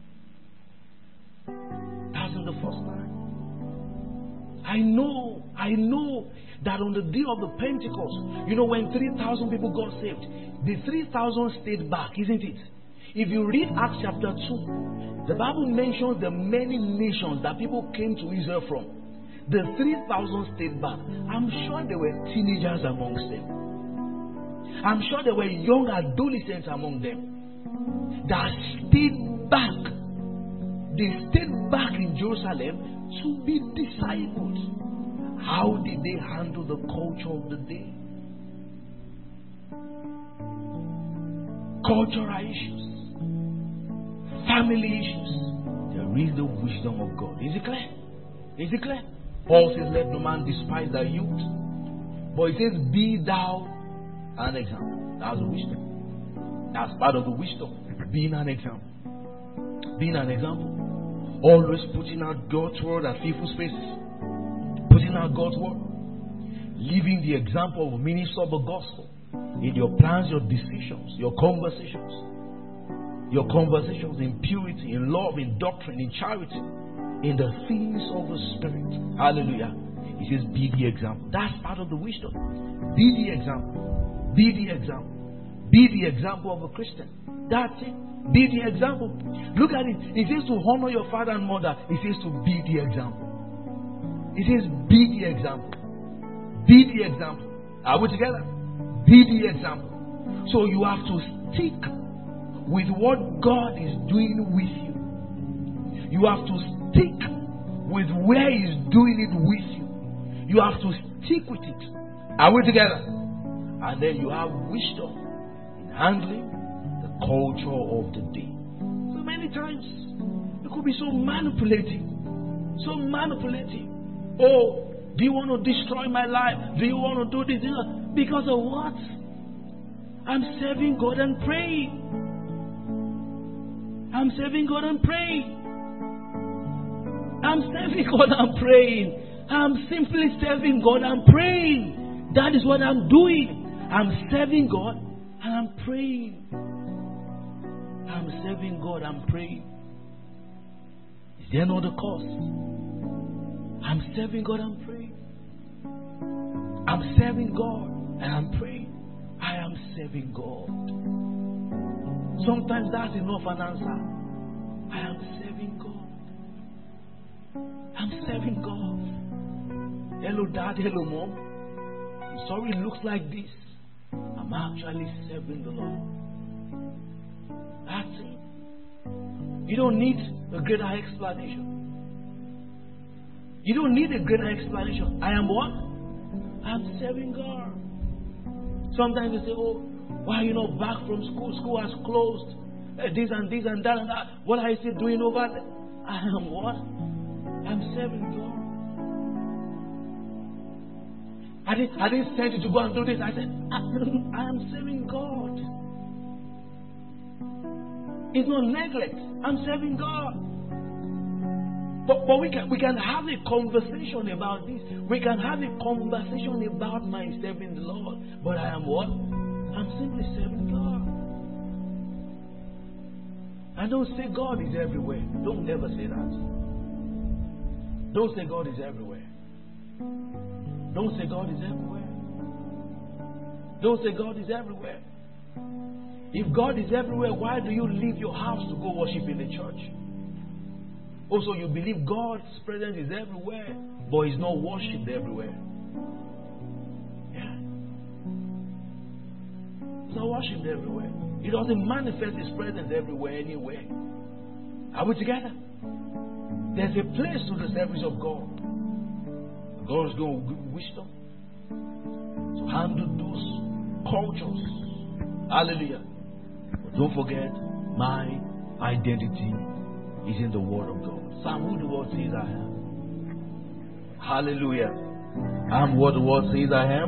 That wasn't the first time. I know, I know that on the day of the Pentecost, you know, when three thousand people got saved, the three thousand stayed back, isn't it? If you read Acts chapter two, the Bible mentions the many nations that people came to Israel from. The three thousand stayed back. I'm sure there were teenagers amongst them. I'm sure there were young adolescents among them that stayed back. They stayed back in Jerusalem to be discipled. How did they handle the culture of the day? Cultural issues, family issues. There is the wisdom of God. Is it clear? Is it clear? Paul says, let no man despise thy youth. But it says, be thou an example. That's the wisdom. That's part of the wisdom. Being an example. Being an example. Always putting out God's word at people's faces. Putting out God's word. Living the example of minister of the gospel. In your plans, your decisions, your conversations. Your conversations in purity, in love, in doctrine, in charity. In the things of the Spirit. Hallelujah. He says, be the example. That's part of the wisdom. Be the example. Be the example. Be the example of a Christian. That's it. Be the example. Look at it. It says to honor your father and mother. It says to be the example. It says be the example. Be the example. Are we together? Be the example. So you have to stick with what God is doing with you. You have to stick with where He's doing it with you. You have to stick with it. Are we together? And then you have wisdom in handling the culture of the day. So many times it could be so manipulative. So manipulative. Oh, do you want to destroy my life? Do you want to do this? Because of what? I'm serving God and praying. I'm serving God and praying. I'm serving God and praying. I'm simply serving God and praying. That is what I'm doing. I'm serving God and I'm praying. I'm serving God and praying. Is there no other cause? I'm serving God and praying. I'm serving God and I'm praying. I am serving God. Sometimes that's enough an answer. I am serving God. I'm serving God. Hello, Dad. Hello, Mom. I'm sorry it looks like this. I'm actually serving the Lord. That's it. You don't need a greater explanation. You don't need a greater explanation. I am what? I'm serving God. Sometimes they say, oh, why are you not back from school? School has closed. Uh, this and this and that and that. What are you still doing over there? I am what? I'm serving God. I didn't, I didn't send you to go and do this. I said, I, I am serving God. It's not neglect. I'm serving God. But, but we can we can have a conversation about this. We can have a conversation about my serving the Lord. But I am what? I'm simply serving God. And don't say God is everywhere. Don't ever say that. Don't say God is everywhere. Don't say God is everywhere. Don't say God is everywhere. If God is everywhere, why do you leave your house to go worship in the church? Also, you believe God's presence is everywhere, but He's not worshipped everywhere. Yeah. He's not worshipped everywhere. He doesn't manifest His presence everywhere, anywhere. Are we together? There's a place to the service of God. God is going to give wisdom to handle those cultures. Hallelujah. But don't forget, my identity is in the Word of God. So I'm who the Word says I am. Hallelujah. I'm what the Word says I am.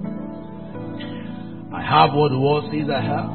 I have what the Word says I have.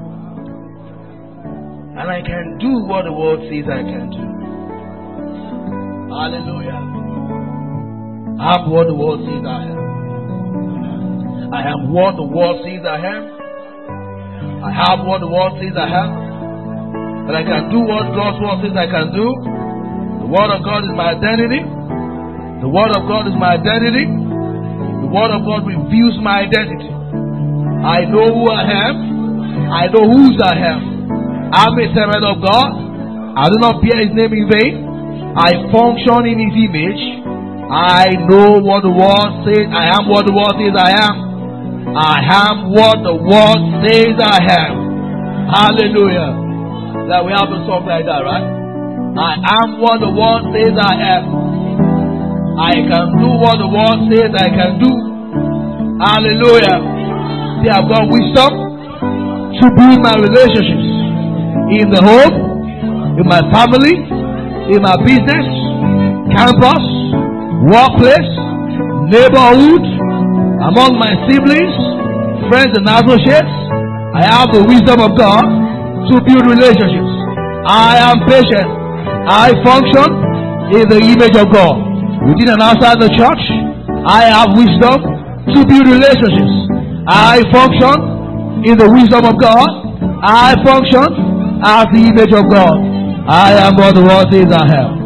And I can do what the Word says I can do. Hallelujah. I'm what the Word says I am. I am what the Word says I am. I have what the Word says I have. And I can do what God's Word says I can do. The Word of God is my identity. The Word of God is my identity. The Word of God reveals my identity. I know who I am. I know whose I am. I'm a servant of God. I do not bear His name in vain. I function in His image. I know what the Word says. I am what the Word says I am. I am what the Word says I am. Hallelujah. That we have a song like that, right? I am what the Word says I am. I can do what the Word says I can do. Hallelujah. See, I've got wisdom to build my relationships in the home, in my family, in my business, campus, workplace, neighborhood, among my siblings, friends and associates. I have the wisdom of God to build relationships. I am patient. I function in the image of God. Within and outside the church, I have wisdom to build relationships. I function in the wisdom of God. I function as the image of God. I am what the Word says I am.